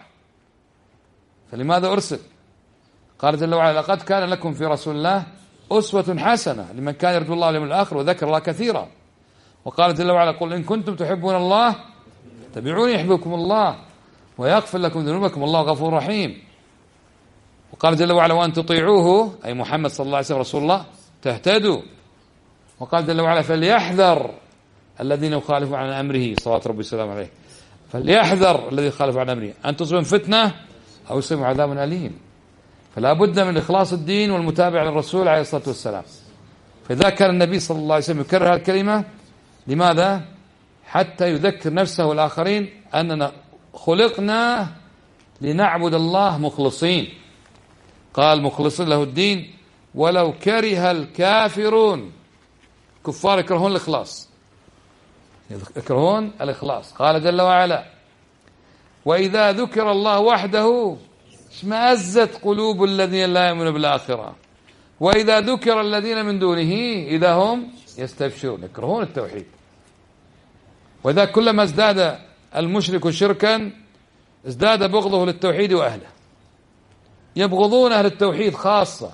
فلماذا أرسل؟ قال جل وعلا لقد كان لكم في رسول الله أسوة حسنة لمن كان يرجو الله واليوم الآخر وذكر الله كثيرا. وقال جل وعلا قل إن كنتم تحبون الله اتبعوني يحببكم الله ويغفر لكم ذنوبكم والله غفور رحيم. وقال جل وعلا وأن تطيعوه أي محمد صلى الله عليه وسلم رسول الله تهتدوا. وقال جل وعلا فليحذر الذين يخالفون عن أمره صلوات ربي وسلامه عليه، فليحذر الذي يخالف عن أمره أن تصيبهم فتنة أو يصيبهم عذاب أليم. فلا بد من إخلاص الدين والمتابعة للرسول عليه الصلاة والسلام. فإذا كان النبي صلى الله عليه وسلم يكرر هذه الكلمة لماذا؟ حتى يذكر نفسه والآخرين أننا خلقنا لنعبد الله مخلصين. قال مخلصين له الدين ولو كره الكافرون. كفار يكرهون الإخلاص، يكرهون الإخلاص. قال جل وعلا وإذا ذكر الله وحده اشمأزت قلوب الذين لا يؤمنون بالآخرة وإذا ذكر الذين من دونه إذا هم يستبشرون. يكرهون التوحيد. وإذا كلما ازداد المشرك شركا ازداد بغضه للتوحيد وأهله. يبغضون أهل التوحيد خاصة،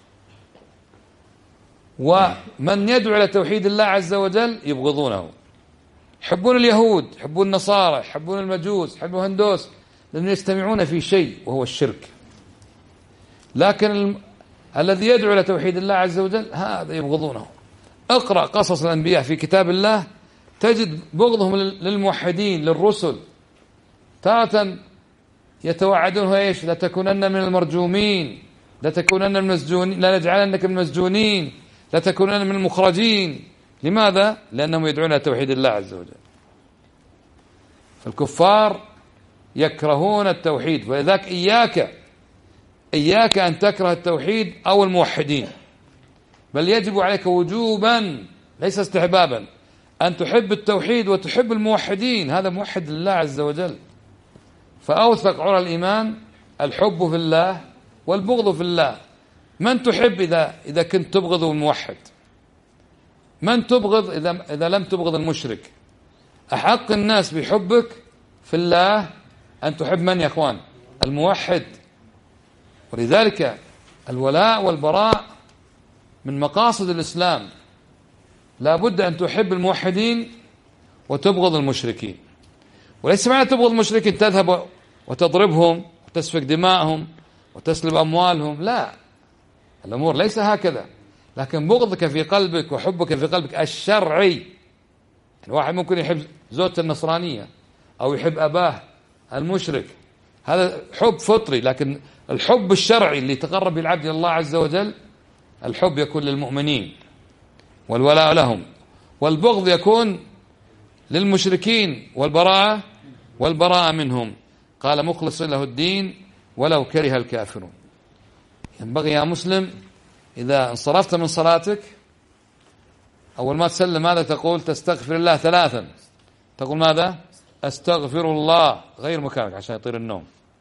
ومن يدعو إلى توحيد الله عز وجل يبغضونه. يحبون اليهود، يحبون النصارى، يحبون المجوس، يحبون الهندوس، لأنهم يجتمعون في شيء وهو الشرك. لكن ال... الذي يدعو إلى توحيد الله عز وجل هذا يبغضونه. اقرأ قصص الأنبياء في كتاب الله تجد بغضهم للموحدين للرسل. تارة يتوعدونه ايش؟ لتكونن من المرجومين، لتكونن من المسجونين، لا نجعلنك من المسجونين، لتكونن من المخرجين. لماذا؟ لأنهم يدعون إلى توحيد الله عز وجل. فالكفار يكرهون التوحيد، ولذلك إياك إياك أن تكره التوحيد أو الموحدين، بل يجب عليك وجوبا ليس استحبابا أن تحب التوحيد وتحب الموحدين. هذا موحد لله عز وجل. فأوثق عرى الإيمان الحب في الله والبغض في الله. من تحب إذا إذا كنت تبغض الموحد؟ من تبغض إذا إذا لم تبغض المشرك؟ أحق الناس بحبك في الله أن تحب من يا أخوان؟ الموحد. ولذلك الولاء والبراء من مقاصد الإسلام. لا بد أن تحب الموحدين وتبغض المشركين. وليس معنى تبغض المشركين تذهب وتضربهم وتسفك دماءهم وتسلب أموالهم، لا، الأمور ليس هكذا. لكن بغضك في قلبك وحبك في قلبك الشرعي. الواحد ممكن يحب زوجته النصرانية أو يحب أباه المشرك، هذا حب فطري. لكن الحب الشرعي اللي تقرب العبد إلى الله عز وجل الحب يكون للمؤمنين والولاء لهم، والبغض يكون للمشركين والبراءة والبراءة منهم. قال مخلص له الدين ولو كره الكافرون. ينبغي يا مسلم إذا انصرفت من صلاتك أول ما تسلم ماذا تقول؟ تستغفر الله ثلاثا. تقول ماذا؟ أستغفر الله، غير مكانك عشان يطير النوم.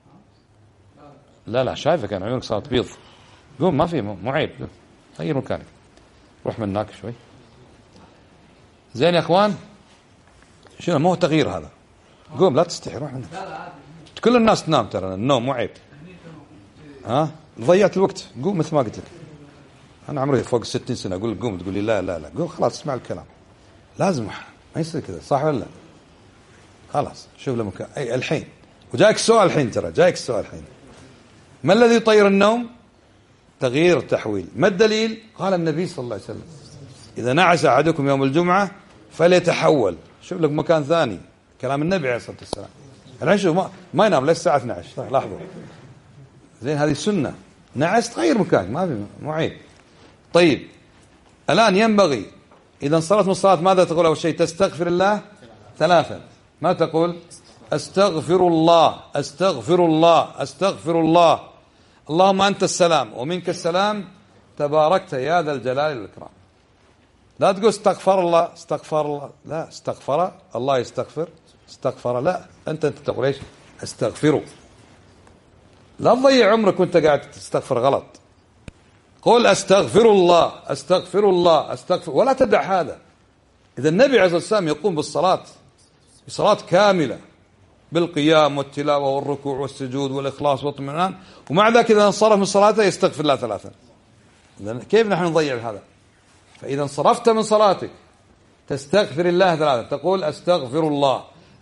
لا لا شايفك أنا، عيونك صارت بيض. قوم، ما في مو عيب، غير مكانك، روح من هناك شوي. زين يا أخوان، شنو مو تغيير هذا؟ قوم لا تستحي، روح من هناك. كل الناس تنام ترى، النوم مو عيب. ها ضيعت الوقت، قوم مثل ما قلت لك. أنا عمري فوق ستين سنة أقول لك قوم تقول لي لا لا لا، قوم خلاص اسمع الكلام. لازم ما يصير كذا، صح ولا لا؟ خلاص شوف له مكان. أي الحين وجايك السؤال الحين، ترى جايك السؤال الحين. ما الذي يطير النوم؟ تغيير التحويل. ما الدليل؟ قال النبي صلى الله عليه وسلم إذا نعس أحدكم يوم الجمعة فليتحول. شوف لك مكان ثاني، كلام النبي عليه الصلاة والسلام. الحين شوف ما, ما ينام للساعة اثنتي عشرة. لاحظوا زين، هذه السنة. نعس تغير مكانك، ما في مو عيب. طيب الآن ينبغي إذا انصرفت من الصلاة ماذا تقول؟ أول شيء تستغفر الله ثلاثا. ما تقول؟ أستغفر الله أستغفر الله أستغفر الله. اللهم أنت السلام ومنك السلام تباركت يا ذا الجلال والإكرام. لا تقول استغفر الله استغفر الله، لا، استغفر الله يستغفر استغفر، لا، أنت أنت تقول إيش؟ أستغفره. لا تضيع عمرك وأنت قاعد تستغفر غلط. قل أستغفر الله أستغفر الله أستغفر، ولا تدع هذا. إذا النبي عليه الصلاة والسلام يقوم بالصلاة بصلاة كاملة بالقيام والتلاوة والركوع والسجود والإخلاص والطمئنان، ومع ذلك إذا انصرف من صلاته يستغفر الله ثلاثا. كيف نحن نضيع هذا؟ فإذا انصرفت من صلاتك تستغفر الله ثلاثا، تقول أستغفر الله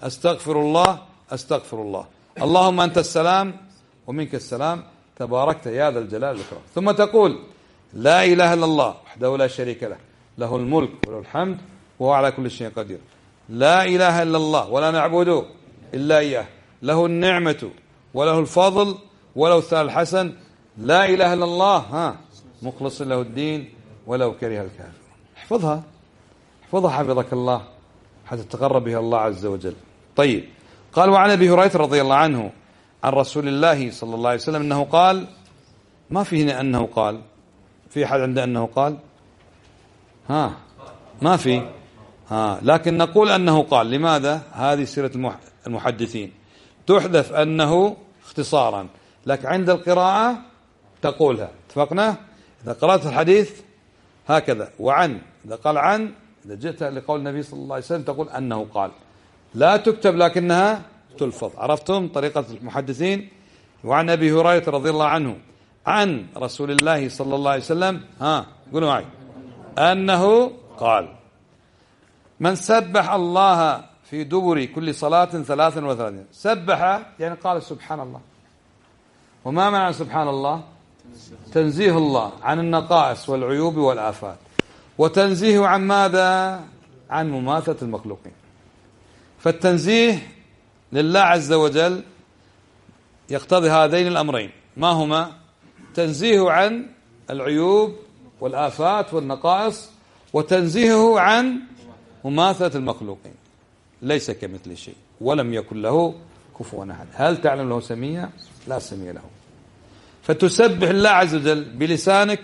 أستغفر الله أستغفر الله، اللهم أنت السلام ومنك السلام تباركت يا ذا الجلال والإكرام. ثم تقول لا إله إلا الله وحده لا شريك له، له الملك وله الحمد وهو على كل شيء قدير. لا إله إلا الله ولا نعبد إلا إياه، له النعمة وله الفضل وله الثناء الحسن. لا إله إلا الله ها مخلص له الدين ولو كره الكافر. احفظها احفظها حفظك الله حتى تتقرب بها الله عز وجل. طيب، قال وعن أبي هريرة رضي الله عنه عن رسول الله صلى الله عليه وسلم أنه قال، ما في هنا أنه قال، في أحد عنده أنه قال؟ ها ما في، ها لكن نقول أنه قال. لماذا؟ هذه سيرة المحدثين، تحذف أنه اختصارا، لكن عند القراءة تقولها. اتفقنا؟ إذا قرأت الحديث هكذا وعن، إذا قال عن، إذا جئت لقول النبي صلى الله عليه وسلم تقول أنه قال، لا تكتب لكنها تلفظ. عرفتم طريقة المحدثين؟ وعن أبي هريرة رضي الله عنه عن رسول الله صلى الله عليه وسلم، ها قولوا معي، أنه قال من سبح الله في دبر كل صلاة ثلاثا وثلاثين. سبح يعني قال سبحان الله. وما معنى سبحان الله؟ تنزيه الله عن النقائص والعيوب والآفات، وتنزيه عن ماذا؟ عن مماثلة المخلوقين. فالتنزيه لله عز وجل يقتضي هذين الأمرين، ما هما؟ تنزيه عن العيوب والآفات والنقائص، وتنزيهه عن مماثلة المخلوقين. ليس كمثل شيء ولم يكن له كفوا أحد. هل تعلم له سميع؟ لا سميع له. فتسبح الله عز وجل بلسانك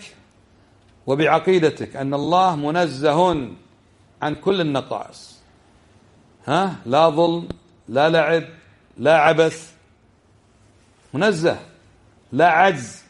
وبعقيدتك أن الله منزه عن كل النقائص، ها لا ظلم لا لعب لا عبث، منزه، لا عجز،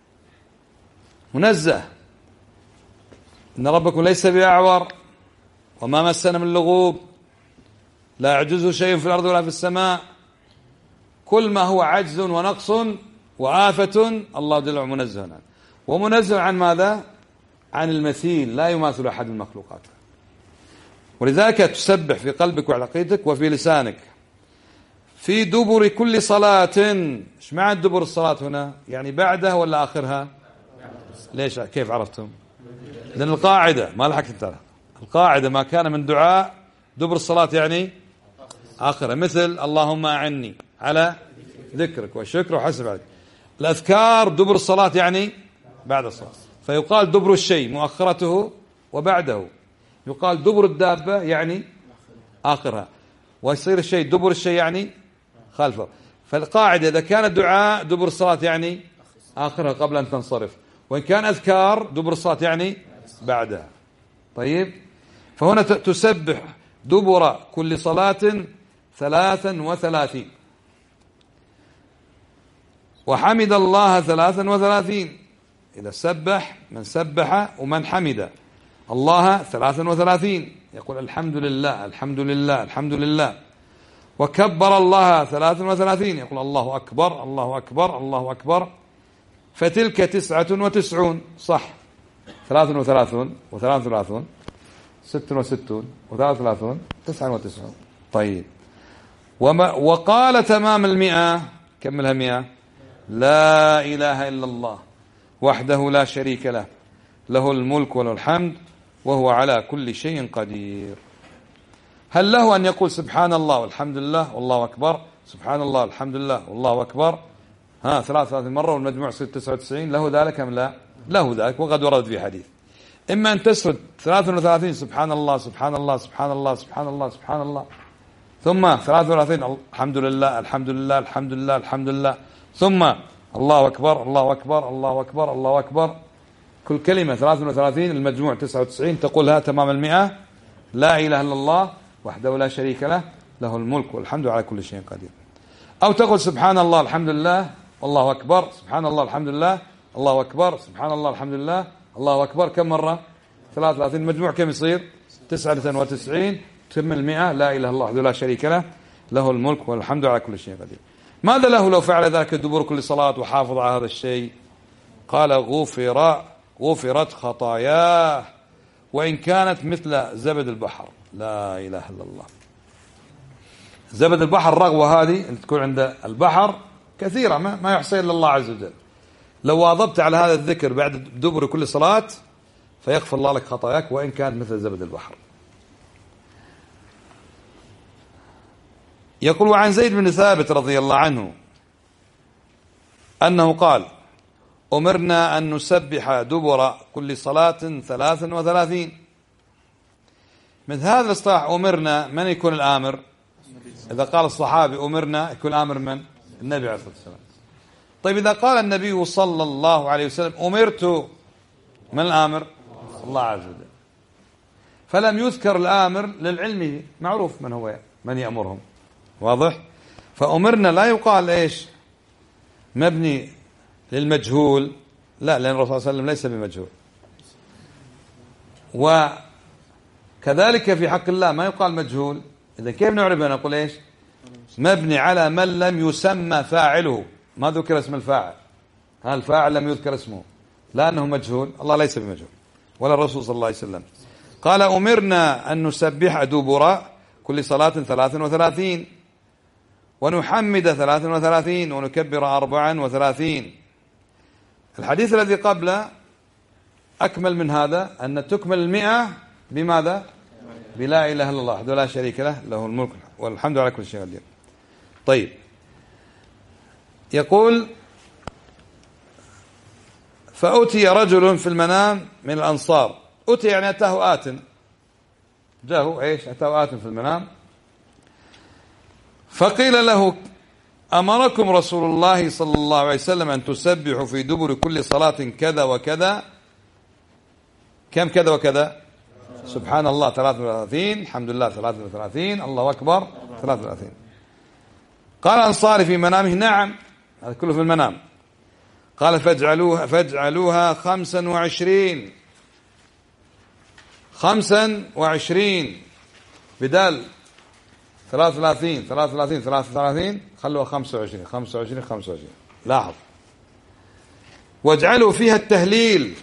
منزه. إن ربكم ليس بأعور وما مسنا من لغوب، لا يعجزه شيء في الأرض ولا في السماء. كل ما هو عجز ونقص وآفة الله جل وعلا منزه عنه. ومنزه عن ماذا؟ عن المثيل، لا يماثل أحد المخلوقات. ولذلك تسبح في قلبك وعقيدتك وفي لسانك في دبر كل صلاة. ايش معنى دبر الصلاة هنا؟ يعني بعدها ولا آخرها؟ ليش؟ كيف عرفتم؟ لأن القاعدة ما لحقت انت، القاعدة ما كان من دعاء دبر الصلاة يعني آخرها، مثل اللهم أعني على ذكرك وشكر وحسب عليك. الأذكار دبر الصلاة يعني بعد الصلاة، فيقال دبر الشيء مؤخرته وبعده، يقال دبر الدابة يعني آخرها، ويصير الشيء دبر الشيء يعني خلفه. فالقاعدة إذا كان الدعاء دبر الصلاة يعني آخرها قبل أن تنصرف، وإن كان أذكار دبر الصلاة يعني بعدها. طيب، فهنا تسبح دبر كل صلاة ثلاثا وثلاثين، وحمد الله ثلاثا وثلاثين. إذا سبح من سبح ومن حمد الله ثلاثا وثلاثين، يقول الحمد لله الحمد لله الحمد لله. وكبر الله ثلاثا وثلاثين، يقول الله أكبر الله أكبر الله أكبر. فتلك تسعة وتسعون، صح، ثلاث وثلاثون وثلاث وثلاثون ست وستون وثلاث وثلاثون تسعة وتسعون. طيب، وما وقال تمام المئة، كملها مئة، لا إله إلا الله وحده لا شريك له، له الملك وله الحمد وهو على كل شيء قدير. هل له أن يقول سبحان الله والحمد لله والله أكبر، سبحان الله الحمد لله والله أكبر، ها ثلاث ثلاث مرة والمجموع ست تسعة وتسعين؟ له ذلك أم لا؟ له ذلك، وقد ورد في حديث. إما أن تسرد ثلاث وثلاثين سبحان الله سبحان الله سبحان الله سبحان الله سبحان الله، ثم ثلاث وثلاثين الحمد لله الحمد لله الحمد لله الحمد لله، ثم الله أكبر الله أكبر الله أكبر الله أكبر. كل كلمة ثلاث وثلاثين، المجموع تسعة وتسعين، تقولها تمام المئة. لا إله إلا الله وحده لا شريك له، له الملك والحمد على كل شيء قدير. أو تقول سبحان الله الحمد لله الله أكبر، سبحان الله الحمد لله الله أكبر، سبحان الله الحمد لله الله أكبر. كم مرة؟ ثلاث وثلاثين، المجموع كم يصير؟ تسعة وتسعين. تم المئة. لا إله إلا الله وحده لا شريك له، له الملك والحمد على كل شيء قدير. ماذا له لو فعل ذلك دبور كل صلاة وحافظ على هذا الشيء؟ قال غفر غفرت خطاياه وإن كانت مثل زبد البحر. لا إله إلا الله. زبد البحر الرغوة هذه اللي تكون عند البحر كثيرة ما, ما يحصي إلا الله عز وجل. لو واظبت على هذا الذكر بعد دبر كل صلاة فيغفر الله لك خطاياك وإن كانت مثل زبد البحر. يقول عن زيد بن ثابت رضي الله عنه أنه قال أمرنا أن نسبح دبر كل صلاة ثلاثا وثلاثين. من هذا الاصطلاح أمرنا، من يكون الآمر؟ إذا قال الصحابي أمرنا يكون آمر من؟ النبي عليه الصلاة والسلام. طيب إذا قال النبي صلى الله عليه وسلم أمرت، من الآمر؟ الله عز وجل. فلم يذكر الآمر للعلم معروف من هو من يأمرهم، واضح؟ فأمرنا لا يقال إيش مبني للمجهول، لا، لأن الرسول صلى الله عليه وسلم ليس بمجهول. وكذلك في حق الله ما يقال مجهول. إذا كيف نعرفه؟ نقول إيش مبني على من لم يسمى فاعله، ما ذكر اسم الفاعل، هذا الفاعل لم يذكر اسمه لأنه مجهول. الله ليس بمجهول ولا الرسول صلى الله عليه وسلم. قال أمرنا أن نسبح دبر كل صلاة ثلاثا وثلاثين ونحمد ثلاثا وثلاثين ونكبر أربعا وثلاثين. الحديث الذي قبله أكمل من هذا، أن تكمل المئة بماذا؟ بلا إله إلا الله وحده لا شريك له، له الملك والحمد على كل شيء قدير. طيب، يقول فأتي رجل في المنام من الأنصار. أتي يعني أتاه آت، جاءه إيش؟ أتاه آت في المنام. فقيل له أمركم رسول الله صلى الله عليه وسلم أن تسبحوا في دبر كل صلاة كذا وكذا. كم كذا وكذا؟ سبحان الله ثلاثة وثلاثين، الحمد لله ثلاثة وثلاثين، الله أكبر ثلاثة وثلاثين. قال الأنصاري في منامه نعم، هذا كله في المنام. قال فاجعلوها فاجعلوها خمسا وعشرين، خمسا وعشرين بدال ثلاثة وثلاثين ثلاثة وثلاثين ثلاثة وثلاثين، خلوها خمسة وعشرين خمسة وعشرين خمسة وعشرين. لاحظ، واجعلوا فيها التهليل.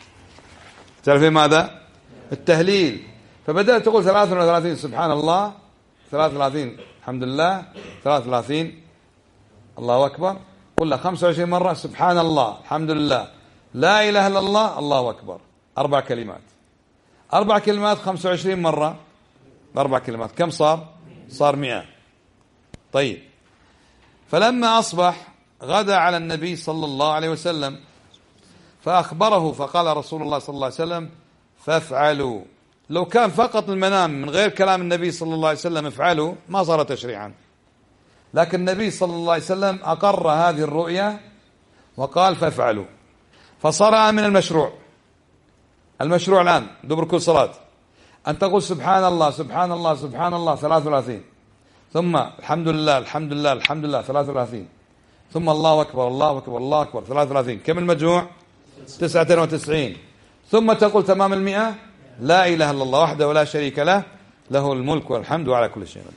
تعرف ماذا؟ التهليل. فبدأت تقول ثلاثة وثلاثين سبحان الله، ثلاثة وثلاثين الحمد لله، ثلاثة وثلاثين الله أكبر، قل خمسة وعشرين مرة سبحان الله الحمد لله لا إله إلا الله الله أكبر. أربع كلمات، أربع كلمات خمسة وعشرين مرة، أربع كلمات كم صار؟ صار مئة. طيب، فلما أصبح غدا على النبي صلى الله عليه وسلم فأخبره، فقال رسول الله صلى الله عليه وسلم فافعلوا. لو كان فقط المنام من غير كلام النبي صلى الله عليه وسلم افعلوا ما صار تشريعا، لكن النبي صلى الله عليه وسلم أقر هذه الرؤية وقال فافعلوا، فصار من المشروع. المشروع الآن دبر كل صلاة أن تقول سبحان الله سبحان الله سبحان الله ثلاثة وثلاثين، ثم الحمد لله الحمد لله الحمد لله ثلاثة وثلاثين، ثم الله أكبر الله أكبر الله أكبر ثلاثة وثلاثين. كم المجموع؟ تسعة وتسعين. ثم تقول تمام المئة لا إله إلا الله وحده ولا شريك له، له الملك والحمد على كل شيء.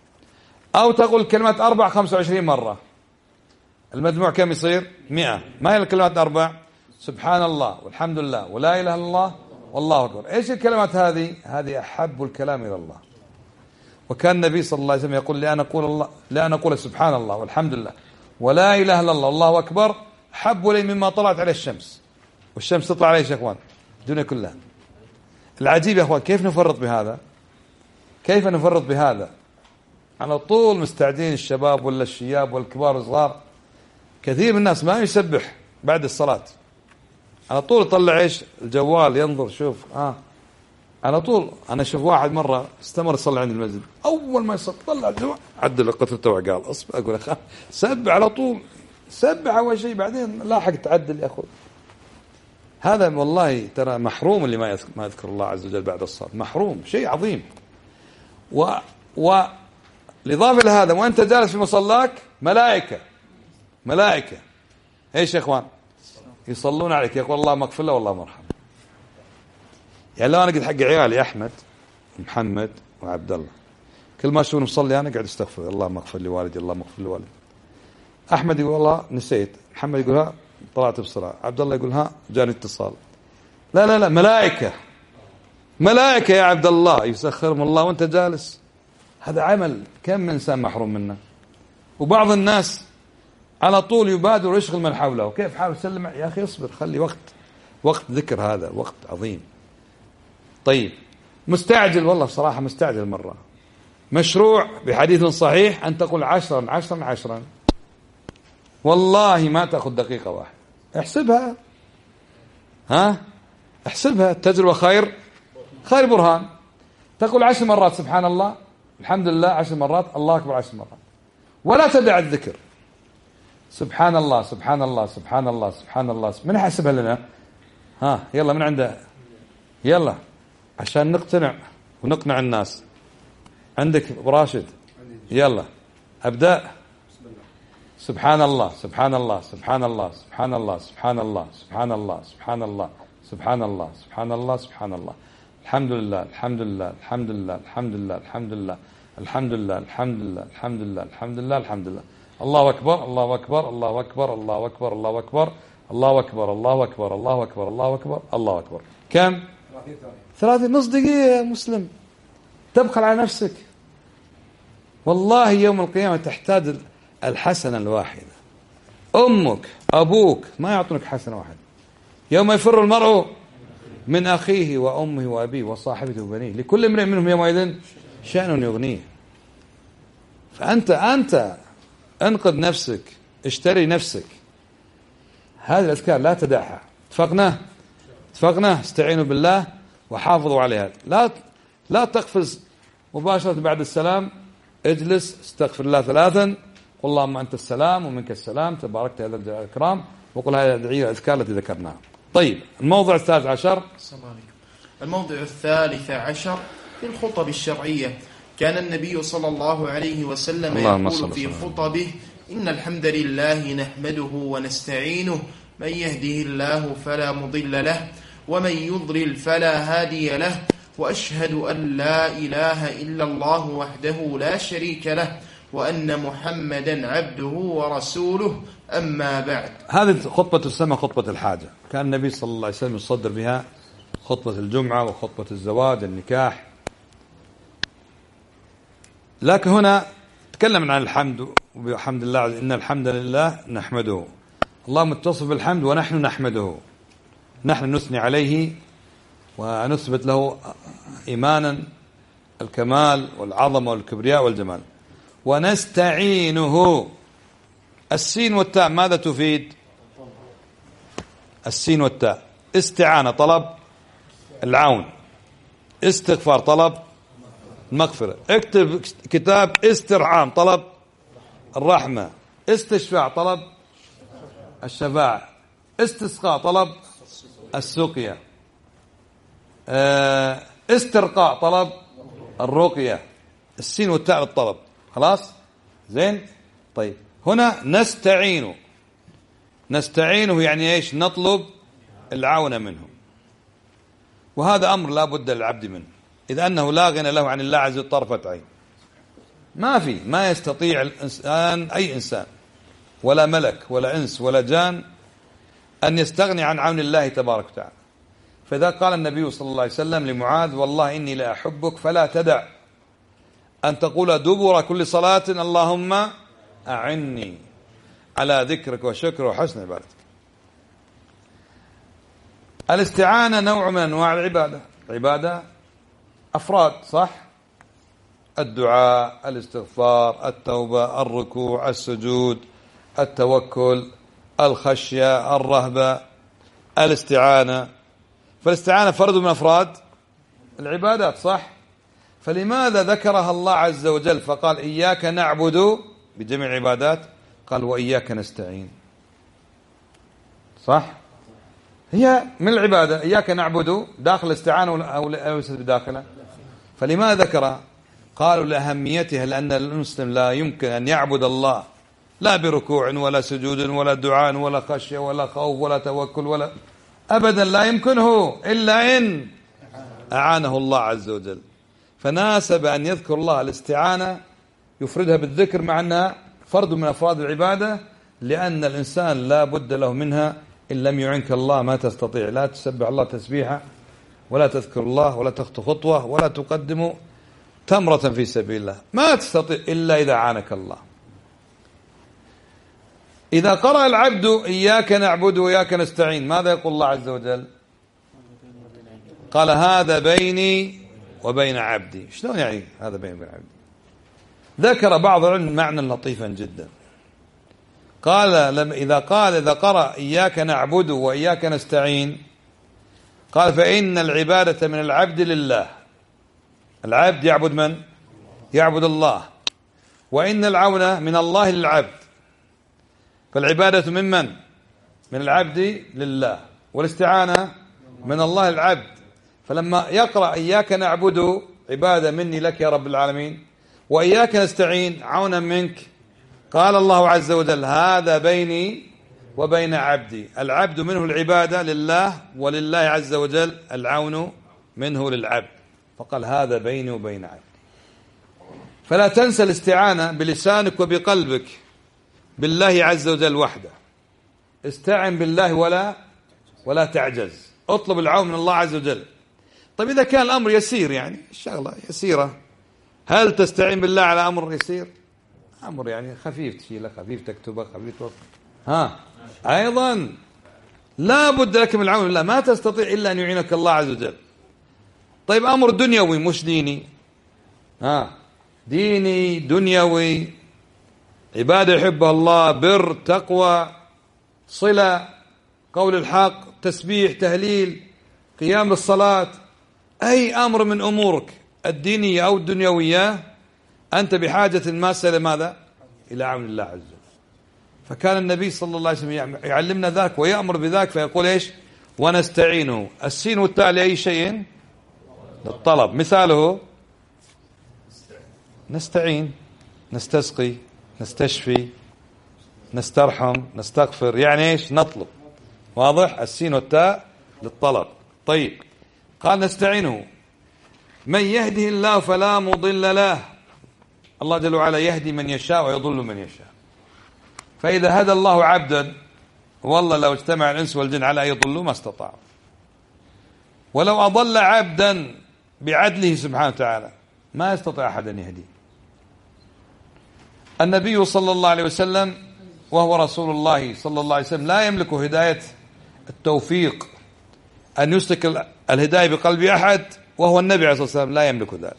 أو تقول كلمة أربع خمسة وعشرين مرة، المجموع كم يصير؟ مئة. ما هي الكلمات أربع؟ سبحان الله والحمد لله ولا إله إلا الله والله أكبر. إيش الكلمات هذه؟ هذه أحب الكلام إلى الله. وكان النبي صلى الله عليه وسلم يقول لأن أقول الله لأن أقول سبحان الله والحمد لله ولا إله إلا الله والله أكبر أحب لي مما طلعت عليه الشمس. والشمس تطلع عليه يا إخوان الدنيا كلها. العجيب يا إخوان كيف نفرط بهذا؟ كيف نفرط بهذا؟ على طول مستعدين الشباب ولا الشياب والكبار والصغار، كثير من الناس ما يسبح بعد الصلاة، على طول يطلع ايش؟ الجوال ينظر شوف اه على طول. انا اشوف واحد مره استمر يصلي عند المسجد، اول ما يصلي طلع الجوال عدل قطر توع قال اصبر، اقول اخ سبح على طول، سبح اول شيء بعدين لاحق تعدل يا اخوي. هذا والله ترى محروم اللي ما يذكر, ما يذكر الله عز وجل بعد الصلاة، محروم، شيء عظيم. و والإضافة لهذا وأنت جالس في مصلاك ملائكة ملائكة ايش يا اخوان؟ يصلون عليك، يقول الله مغفر له والله مرحم. يعني لو انا قلت حق عيالي احمد محمد وعبد الله كل ما اشوفه مصلي انا قاعد استغفر الله مغفر لي والدي الله مغفر لي والدي. احمد يقول والله نسيت، محمد يقول ها طلعت بسرعه، عبد الله يقول ها جاني اتصال. لا لا لا ملائكه ملائكه يا عبد الله يسخرهم الله وانت جالس. هذا عمل كم من إنسان محروم منه. وبعض الناس على طول يبادر يشغل من حوله، وكيف حاول يسلم؟ يا أخي اصبر، خلي وقت وقت ذكر، هذا وقت عظيم. طيب مستعجل، والله بصراحة مستعجل مرة. مشروع بحديث صحيح أن تقول عشرا عشرا عشرا، والله ما تأخذ دقيقة واحدة. احسبها، ها احسبها، التجربة خير خير برهان. تقول عشر مرات سبحان الله الحمد لله، عشر مرات الله أكبر عشر مرات، ولا تدع الذكر. سبحان الله سبحان الله سبحان الله سبحان الله. من حسبها لنا؟ ها يلا من عنده، يلا عشان نقتنع ونقنع الناس. عندك براشد؟ يلا أبدأ. سبحان الله سبحان الله سبحان الله سبحان الله سبحان الله سبحان الله سبحان الله سبحان الله سبحان الله سبحان الله. الحمد لله الحمد لله الحمد لله الحمد لله الحمد لله الحمد لله الحمد لله الحمد لله الحمد لله الحمد لله. الله أكبر الله أكبر الله أكبر الله أكبر الله أكبر الله أكبر الله أكبر الله أكبر الله أكبر الله أكبر. كم؟ ثلاثين. نص دقيقة يا مسلم، تبخل على نفسك. والله يوم القيامة تحتاج الحسنة الواحدة. أمك أبوك ما يعطونك حسنة واحدة. يوم يفر المرء من أخيه وأمه وأبيه وصاحبته وبنيه لكل امرئ منهم يومئذ شأن يغنيه. فأنت أنت انقذ نفسك، اشتري نفسك. هذه الأذكار لا تدعها. اتفقنا اتفقنا استعينوا بالله وحافظوا عليها. لا لا تقفز مباشرة بعد السلام، اجلس استغفر الله ثلاثا، قل اللهم أنت السلام ومنك السلام تباركت يا ذا الجلال والإكرام، وقل هذه الأدعية الأذكار التي ذكرناها. طيب الموضوع الثالث عشر. الموضوع الثالث عشر في الخطب الشرعية. كان النبي صلى الله عليه وسلم يقول في خطبه: إن الحمد لله نحمده ونستعينه، من يهده الله فلا مضل له ومن يضلل فلا هادي له، وأشهد أن لا إله إلا الله وحده لا شريك له، وأن محمدا عبده ورسوله، أما بعد. هذه خطبة تسمى خطبة الحاجة. كان النبي صلى الله عليه وسلم يصدر بها خطبة الجمعة وخطبة الزواج النكاح. لكن هنا تكلم عن الحمد وبحمد الله. إن الحمد لله نحمده. الله متصف بالحمد ونحن نحمده، نحن نثني عليه ونثبت له إيمانا الكمال والعظمة والكبرياء والجمال. ونستعينه. السين والتاء ماذا تفيد؟ السين والتاء استعانة طلب العون، استغفار طلب المغفرة، اكتب كتاب استرحام طلب الرحمة، استشفاع طلب الشفاعة، استسقاء طلب السقيا، استرقاء طلب الرقية. السين والتاء للطلب. خلاص زين. طيب هنا نستعين. نستعينه يعني ايش؟ نطلب العون منه، وهذا أمر لا بد للعبد منه، إذ أنه لا غنى له عن الله عز وجل طرفة عين. ما في ما يستطيع الإنسان، أي إنسان ولا ملك ولا إنس ولا جان، أن يستغني عن عون الله تبارك وتعالى. فإذا قال النبي صلى الله عليه وسلم لمعاذ: والله إني لا أحبك فلا تدع أن تقول دبر كل صلاة اللهم أعني على ذكرك وشكرك وحسن عبادتك. الاستعانة نوع من أنواع العبادة. العبادة أفراد صح؟ الدعاء، الاستغفار، التوبة، الركوع، السجود، التوكل، الخشية، الرهبة، الاستعانة. فالاستعانة فرد من أفراد العبادات صح؟ فلماذا ذكرها الله عز وجل فقال إياك نعبد بجميع العبادات؟ قال وإياك نستعين. صح؟ هي من العبادة. إياك نعبد داخل الاستعانة أو ليست بداخلها؟ فلماذا ذكرها؟ قالوا لأهميتها، لأن المسلم لا يمكن أن يعبد الله لا بركوع ولا سجود ولا دعاء ولا خشية ولا خوف ولا توكل ولا أبدا، لا يمكنه إلا إن أعانه الله عز وجل. فناسب أن يذكر الله الاستعانة يفردها بالذكر مع أنها فرد من أفراد العبادة، لأن الإنسان لا بد له منها. إن لم يعنك الله ما تستطيع، لا تسبح الله تسبيحة ولا تذكر الله ولا تخطو خطوة ولا تقدم تمرة في سبيل الله ما تستطيع إلا إذا عانك الله. إذا قرأ العبد إياك نعبد وإياك نستعين ماذا يقول الله عز وجل؟ قال هذا بيني وبين عبدي. شلون يعني هذا بيني وبين عبدي؟ ذكر بعض العلم معنى لطيفا جدا. قال لما إذا قال إذا قرأ إياك نعبد وإياك نستعين قال فإن العبادة من العبد لله. العبد يعبد من؟ يعبد الله. وإن العون من الله للعبد. فالعبادة من من؟ من العبد لله، والاستعانة من الله للعبد. فلما يقرأ إياك نعبد عبادة مني لك يا رب العالمين وإياك نستعين عونا منك، قال الله عز وجل هذا بيني وبين عبدي. العبد منه العبادة لله ولله عز وجل العون منه للعبد، فقال هذا بيني وبين عبدي. فلا تنسى الاستعانة بلسانك وبقلبك بالله عز وجل وحده. استعن بالله ولا ولا تعجز، اطلب العون من الله عز وجل. طيب إذا كان الأمر يسير يعني الشغلة يسيرة، هل تستعين بالله على أمر يسير؟ أمر يعني خفيف تشيله، خفيف تكتبه، خفيف توقف. ها أيضا لا بد لك من العون بالله، ما تستطيع إلا أن يعينك الله عز وجل. طيب أمر دنيوي مش ديني، ها ديني دنيوي، عبادة يحبها الله، بر تقوى صلة قول الحق تسبيح تهليل قيام للصلاة، أي أمر من أمورك الدينية أو الدنيوية أنت بحاجة ماسة لماذا؟ إلى عون الله عز وجل. فكان النبي صلى الله عليه وسلم يعلمنا ذاك ويأمر بذاك فيقول إيش؟ ونستعينه. السين والتاء لأي شيء؟ للطلب. مثاله نستعين، نستسقي، نستشفي، نسترحم، نستغفر، يعني إيش؟ نطلب. واضح؟ السين والتاء للطلب. طيب قال نستعينه. من يهده الله فلا مضل له. الله جل وعلا يهدي من يشاء ويضل من يشاء. فإذا هدى الله عبدا والله لو اجتمع الإنس والجن على أن يضلوا ما استطاعوا. ولو أضل عبدا بعدله سبحانه وتعالى ما يستطيع أحد أن يهديه. النبي صلى الله عليه وسلم وهو رسول الله صلى الله عليه وسلم لا يملك هداية التوفيق أن يسلك الهداية بقلب أحد، وهو النبي عليه الصلاة والسلام لا يملك ذلك.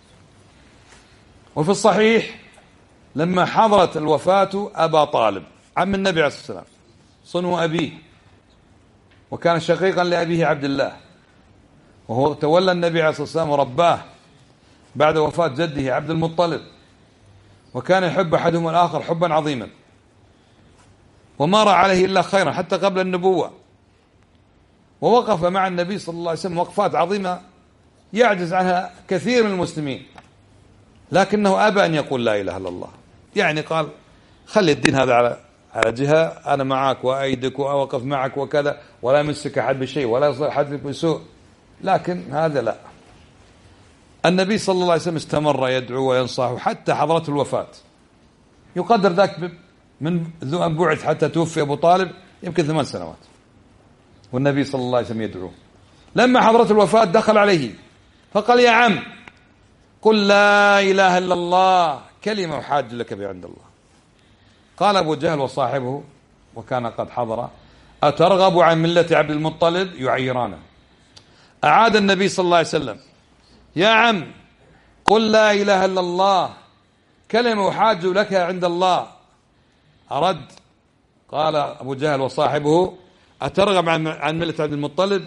وفي الصحيح لما حضرت الوفاة أبا طالب عم النبي عليه الصلاة والسلام صنو أبيه، وكان شقيقا لأبيه عبد الله، وهو تولى النبي عليه الصلاة والسلام ورباه بعد وفاة جده عبد المطلب، وكان يحب أحدهم الآخر حبا عظيما، وما رأى عليه إلا خيرا حتى قبل النبوة، ووقف مع النبي صلى الله عليه وسلم وقفات عظيمة يعجز عنها كثير من المسلمين، لكنه أبى أن يقول لا إله إلا الله. يعني قال خلي الدين هذا على على جهة، أنا معك وأيدك وأوقف معك وكذا، ولا يمسك أحد بشيء ولا يصل أحد بسوء، لكن هذا لا. النبي صلى الله عليه وسلم استمر يدعو وينصح حتى حضرته الوفاة. يقدر ذاك من ذو أن بعث حتى توفي أبو طالب يمكن ثمان سنوات، والنبي صلى الله عليه وسلم يدعو. لما حضرت الوفاة دخل عليه فقال يا عم قل لا إله إلا الله كلمة أحاج لك بها عند الله. قال أبو جهل وصاحبه وكان قد حضر أترغب عن ملة عبد المطلب؟ يعيرانه. أعاد النبي صلى الله عليه وسلم يا عم قل لا إله إلا الله كلمة أحاج لك عند الله. أرد قال أبو جهل وصاحبه أترغب عن ملة عبد المطلب؟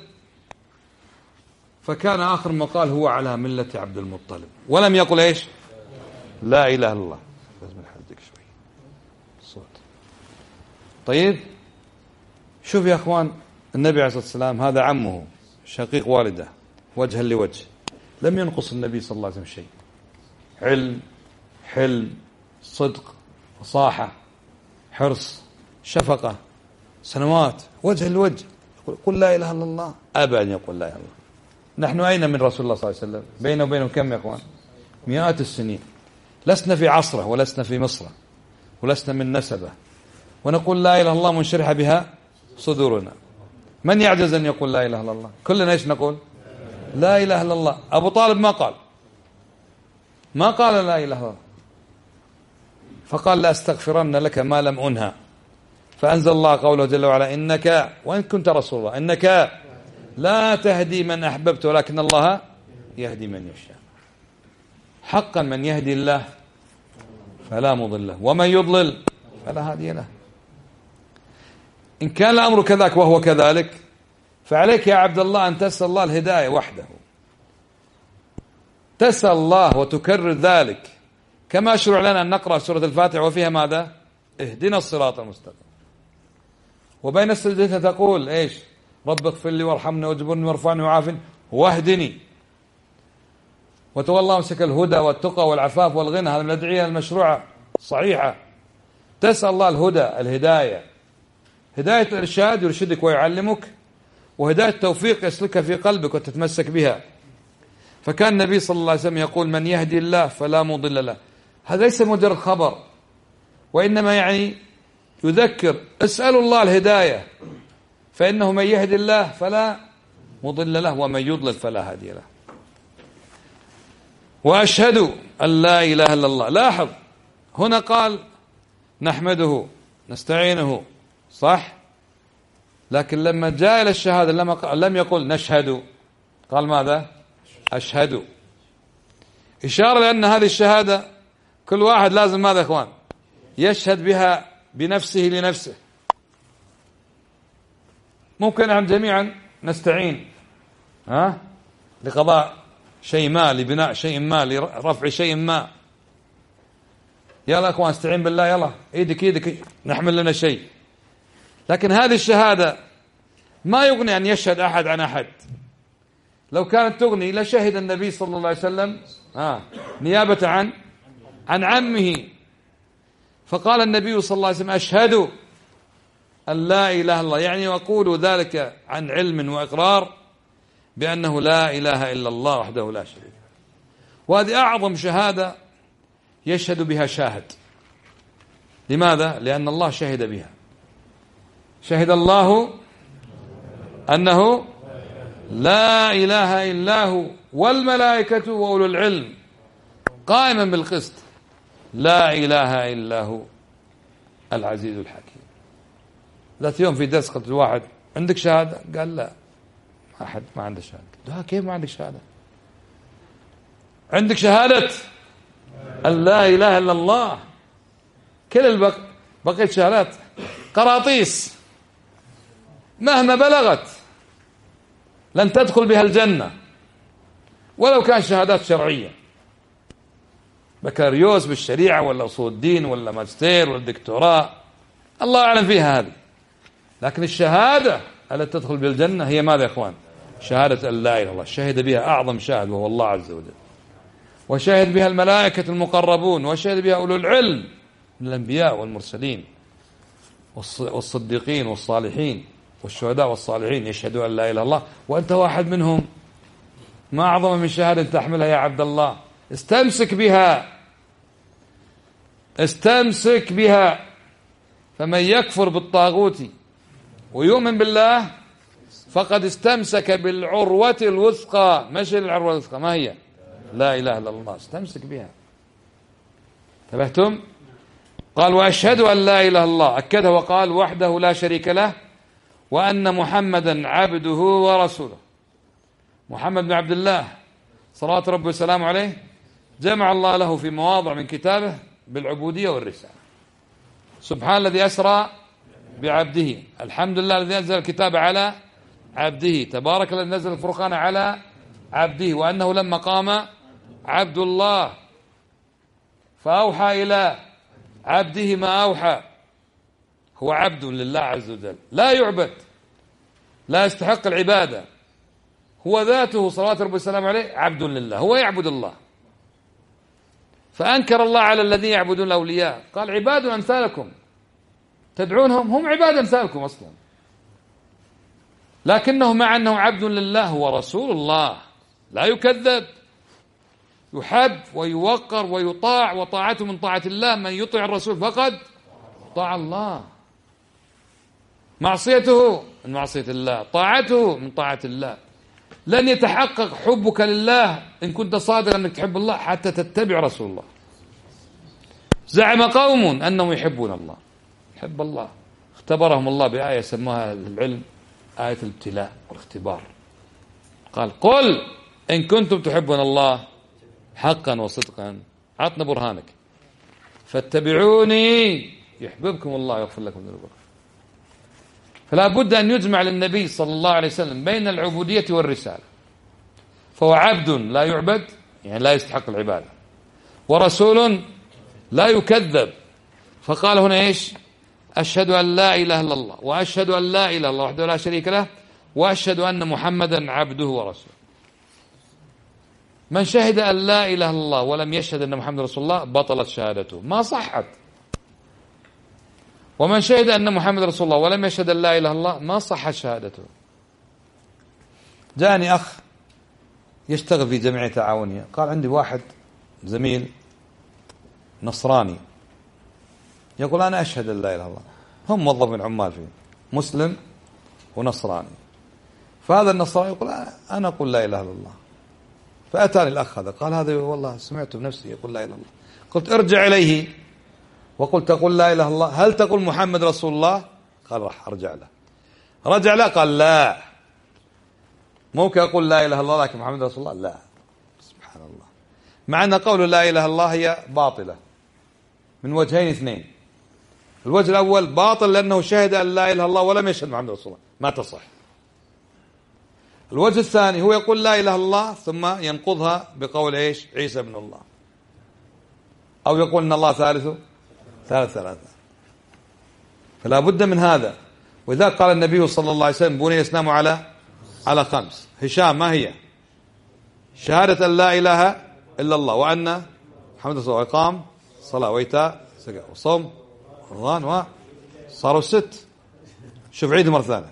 فكان آخر ما قال هو على ملة عبد المطلب، ولم يقل إيش؟ لا إله إلا الله. لازم نحدك شوي الصوت. طيب شوف يا أخوان، النبي عليه الصلاة والسلام هذا عمه شقيق والده وجها لوجه، لم ينقص النبي صلى الله عليه وسلم شيء. علم، حلم، صدق، فصاحة، حرص، شفقة، سنوات وجها لوجه. قل لا إله إلا الله، أبى أن يقول لا إله إلا الله. نحن أين من رسول الله صلى الله عليه وسلم؟ بينه وبينه كم يا أخوان؟ مئات السنين. لسنا في عصره ولسنا في مصره ولسنا من نسبه، ونقول لا إله إلا الله منشرح بها صدورنا. من يعجز أن يقول لا إله إلا الله؟ كلنا إيش نقول؟ لا إله إلا الله. أبو طالب ما قال، ما قال لا إله إلا الله، فقال لأستغفرن لك ما لم أنهى، فأنزل الله قوله جل وعلا إنك وإن كنت رسول الله إنك لا تهدي من أحببت ولكن الله يهدي من يشاء. حقا من يهدي الله فلا مضل له ومن يضلل فلا هادي له. إن كان الأمر كذلك وهو كذلك فعليك يا عبد الله أن تسأل الله الهداية وحده، تسأل الله وتكرر ذلك، كما شرع لنا أن نقرأ سورة الفاتحة وفيها ماذا؟ اهدنا الصراط المستقيم، وبين السجدتين تقول إيش؟ رب اغفر لي وارحمني واجبرني وارفعني وعافني واهدني. وتولى امسك الهدى والتقى والعفاف والغنى، هذه من الأدعية المشروعة صحيحة. تسأل الله الهدى الهداية، هداية الإرشاد يرشدك ويعلمك، وهداية التوفيق يسلكها في قلبك وتتمسك بها. فكان النبي صلى الله عليه وسلم يقول من يهدي الله فلا مضل له. هذا ليس مجرد خبر، وإنما يعني يذكر اسألوا الله الهداية، فإنه من يهدي الله فلا مضل له ومن يضلل فلا هادي له. وأشهد أن لا إله إلا الله. لاحظ هنا قال نحمده نستعينه، صح؟ لكن لما جاء إلى الشهادة لم يقل نشهد، قال ماذا؟ أشهد، إشارة لأن هذه الشهادة كل واحد لازم ماذا يا إخوان؟ يشهد بها بنفسه لنفسه. ممكن نحن جميعا نستعين ها لقضاء شيء ما، لبناء شيء ما، لرفع شيء ما. يلا اخوان استعين بالله، يلا ايدك ايدك نحمل لنا شيء. لكن هذه الشهادة ما يغني أن يشهد أحد عن أحد. لو كانت تغني لشهد النبي صلى الله عليه وسلم آه نيابة عن عن عمه. فقال النبي صلى الله عليه وسلم أشهد أن لا إله إلا الله، يعني وأقول ذلك عن علم وإقرار بأنه لا إله إلا الله وحده لا شريك. وهذه أعظم شهادة يشهد بها شاهد. لماذا؟ لأن الله شهد بها. شهد الله أنه لا إله إلا هو والملائكة وأولو العلم قائما بالقسط لا إله إلا هو العزيز الحكيم. ذات يوم في درس قلت الواحد عندك شهادة؟ قال لا ما أحد ما عنده شهادة. كيف ما عندك شهادة؟ عندك شهادة أن لا إله إلا الله. كل البق بقيت شهادات قراطيس مهما بلغت لن تدخل بها الجنة ولو كان شهادات شرعية، بكالوريوس بالشريعة ولا أصول الدين ولا ماجستير ولا دكتوراه، الله أعلم فيها هذه. لكن الشهادة التي تدخل بالجنة هي ماذا يا إخوان؟ شهادة أن لا إله إلا الله. شهد بها أعظم شاهد وهو الله عز وجل، وشهد بها الملائكة المقربون، وشهد بها أولو العلم من الأنبياء والمرسلين والصديقين والصالحين والشهداء والصالحين يشهدون أن لا إله إلا الله، وأنت واحد منهم. ما أعظم من شهادة تحملها يا عبد الله. استمسك بها، استمسك بها. فمن يكفر بالطاغوت ويؤمن بالله فقد استمسك بالعروة الوثقى. مش العروة الوثقى، ما هي؟ لا إله إلا الله. استمسك بها. انتبهتم؟ قال وأشهد أن لا إله إلا الله، أكدها وقال وحده لا شريك له، وأن محمدا عبده ورسوله. محمد بن عبد الله صلوات ربي وسلامه عليه جمع الله له في مواضع من كتابه بالعبودية والرسالة. سبحان الذي أسرى بعبده، الحمد لله الذي أنزل الكتاب على عبده، تبارك الذي نزل الفرقان على عبده، وأنه لما قام عبد الله فأوحى إلى عبده ما أوحى. هو عبد لله عز وجل، لا يعبد، لا يستحق العبادة. هو ذاته صلوات ربي وسلامه عليه عبد لله، هو يعبد الله. فأنكر الله على الذين يعبدون الأولياء، قال عباد أمثالكم تدعونهم، هم عباد أمثالكم أصلا، لكنه مع أنه عبد لله هو رسول الله، لا يكذب، يحب ويوقر ويطاع، وطاعته من طاعة الله. من يطيع الرسول فقد طاع الله. معصيته من معصية الله، طاعته من طاعة الله. لن يتحقق حبك لله إن كنت صادقا أنك تحب الله حتى تتبع رسول الله. زعم قوم أنهم يحبون الله، يحب الله، اختبرهم الله بآية سموها العلم آية الابتلاء والاختبار. قال قل إن كنتم تحبون الله حقا وصدقا، عطنا برهانك، فاتبعوني يحببكم الله ويغفر لكم ذنوبكم. فلا بد أن يجمع للنبي صلى الله عليه وسلم بين العبودية والرسالة، فهو عبد لا يعبد يعني لا يستحق العبادة، ورسول لا يكذب. فقال هنا إيش؟ أشهد أن لا إله إلا الله وأشهد أن لا إله إلا الله وحده لا شريك له وأشهد أن محمدا عبده ورسوله. من شهد أن لا إله إلا الله ولم يشهد أن محمد رسول الله بطلت شهادته، ما صحت. ومن شهد أن محمد رسول الله ولم يشهد أن لا إله إلا الله ما صحت شهادته. جاءني أخ يشتغل في جمعية تعاونية، قال عندي واحد زميل نصراني يقول أنا أشهد أن لا إله إلا الله، هم موظفين عمال فيه، مسلم ونصراني. فهذا النصراني يقول أنا أقول لا إله إلا الله. فأتاني الأخ هذا قال هذا والله سمعته بنفسي يقول لا إله إلا الله. قلت ارجع إليه وقلت تقول لا إله إلا الله، هل تقول محمد رسول الله؟ قال راح أرجع له. رجع له قال لا، ممكن أقول لا إله إلا الله لكن محمد رسول الله لا. سبحان الله. مع أن قول لا إله إلا الله هي باطلة من وجهين اثنين. الوجه الأول باطل لأنه شهد أن لا إله إلا الله ولم يشهد محمد رسول الله، ما تصح. الوجه الثاني هو يقول لا إله إلا الله ثم ينقضها بقول إيش؟ عيسى ابن الله، أو يقول إن الله ثالثه ثالث ثلاثة. فلا بد من هذا. وإذا قال النبي صلى الله عليه وسلم بني الإسلام على على خمس. هشام ما هي؟ شهادة أن لا إله إلا الله وأن محمد رسول الله، وإقام صلاة وإيتاء زكاة وصوم رمضان، وصاروا ست. شوف عيد مرة ثانية.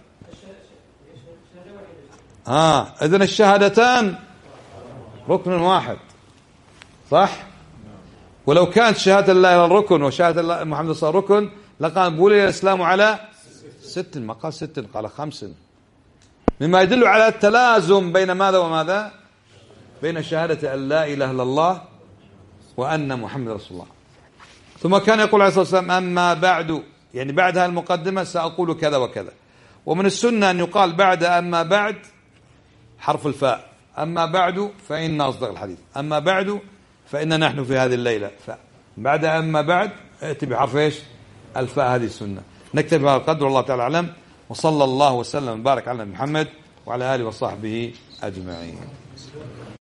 آه إذن الشهادتان ركن واحد، صح؟ ولو كانت شهادة الله الركن وشهادة الله محمد صلى الله عليه وسلم ركن لقال بولي الإسلام على ست، ما قال ست قال خمس، مما يدل على التلازم بين ماذا وماذا؟ بين شهادة أن لا إله إلا الله وأن محمد رسول الله. ثم كان يقول عليه الصلاة والسلام أما بعد، يعني بعد هذه المقدمة سأقول كذا وكذا. ومن السنة أن يقال بعد أما بعد حرف الفاء، أما بعد فإن أصدق الحديث، أما بعد فإن نحن في هذه الليلة، بعد أما بعد ائتي بحرف إيش؟ الفاء. هذه السنة. نكتفي بهذا القدر والله تعالى أعلم، وصلى الله وسلم وبارك على محمد وعلى آله وصحبه أجمعين.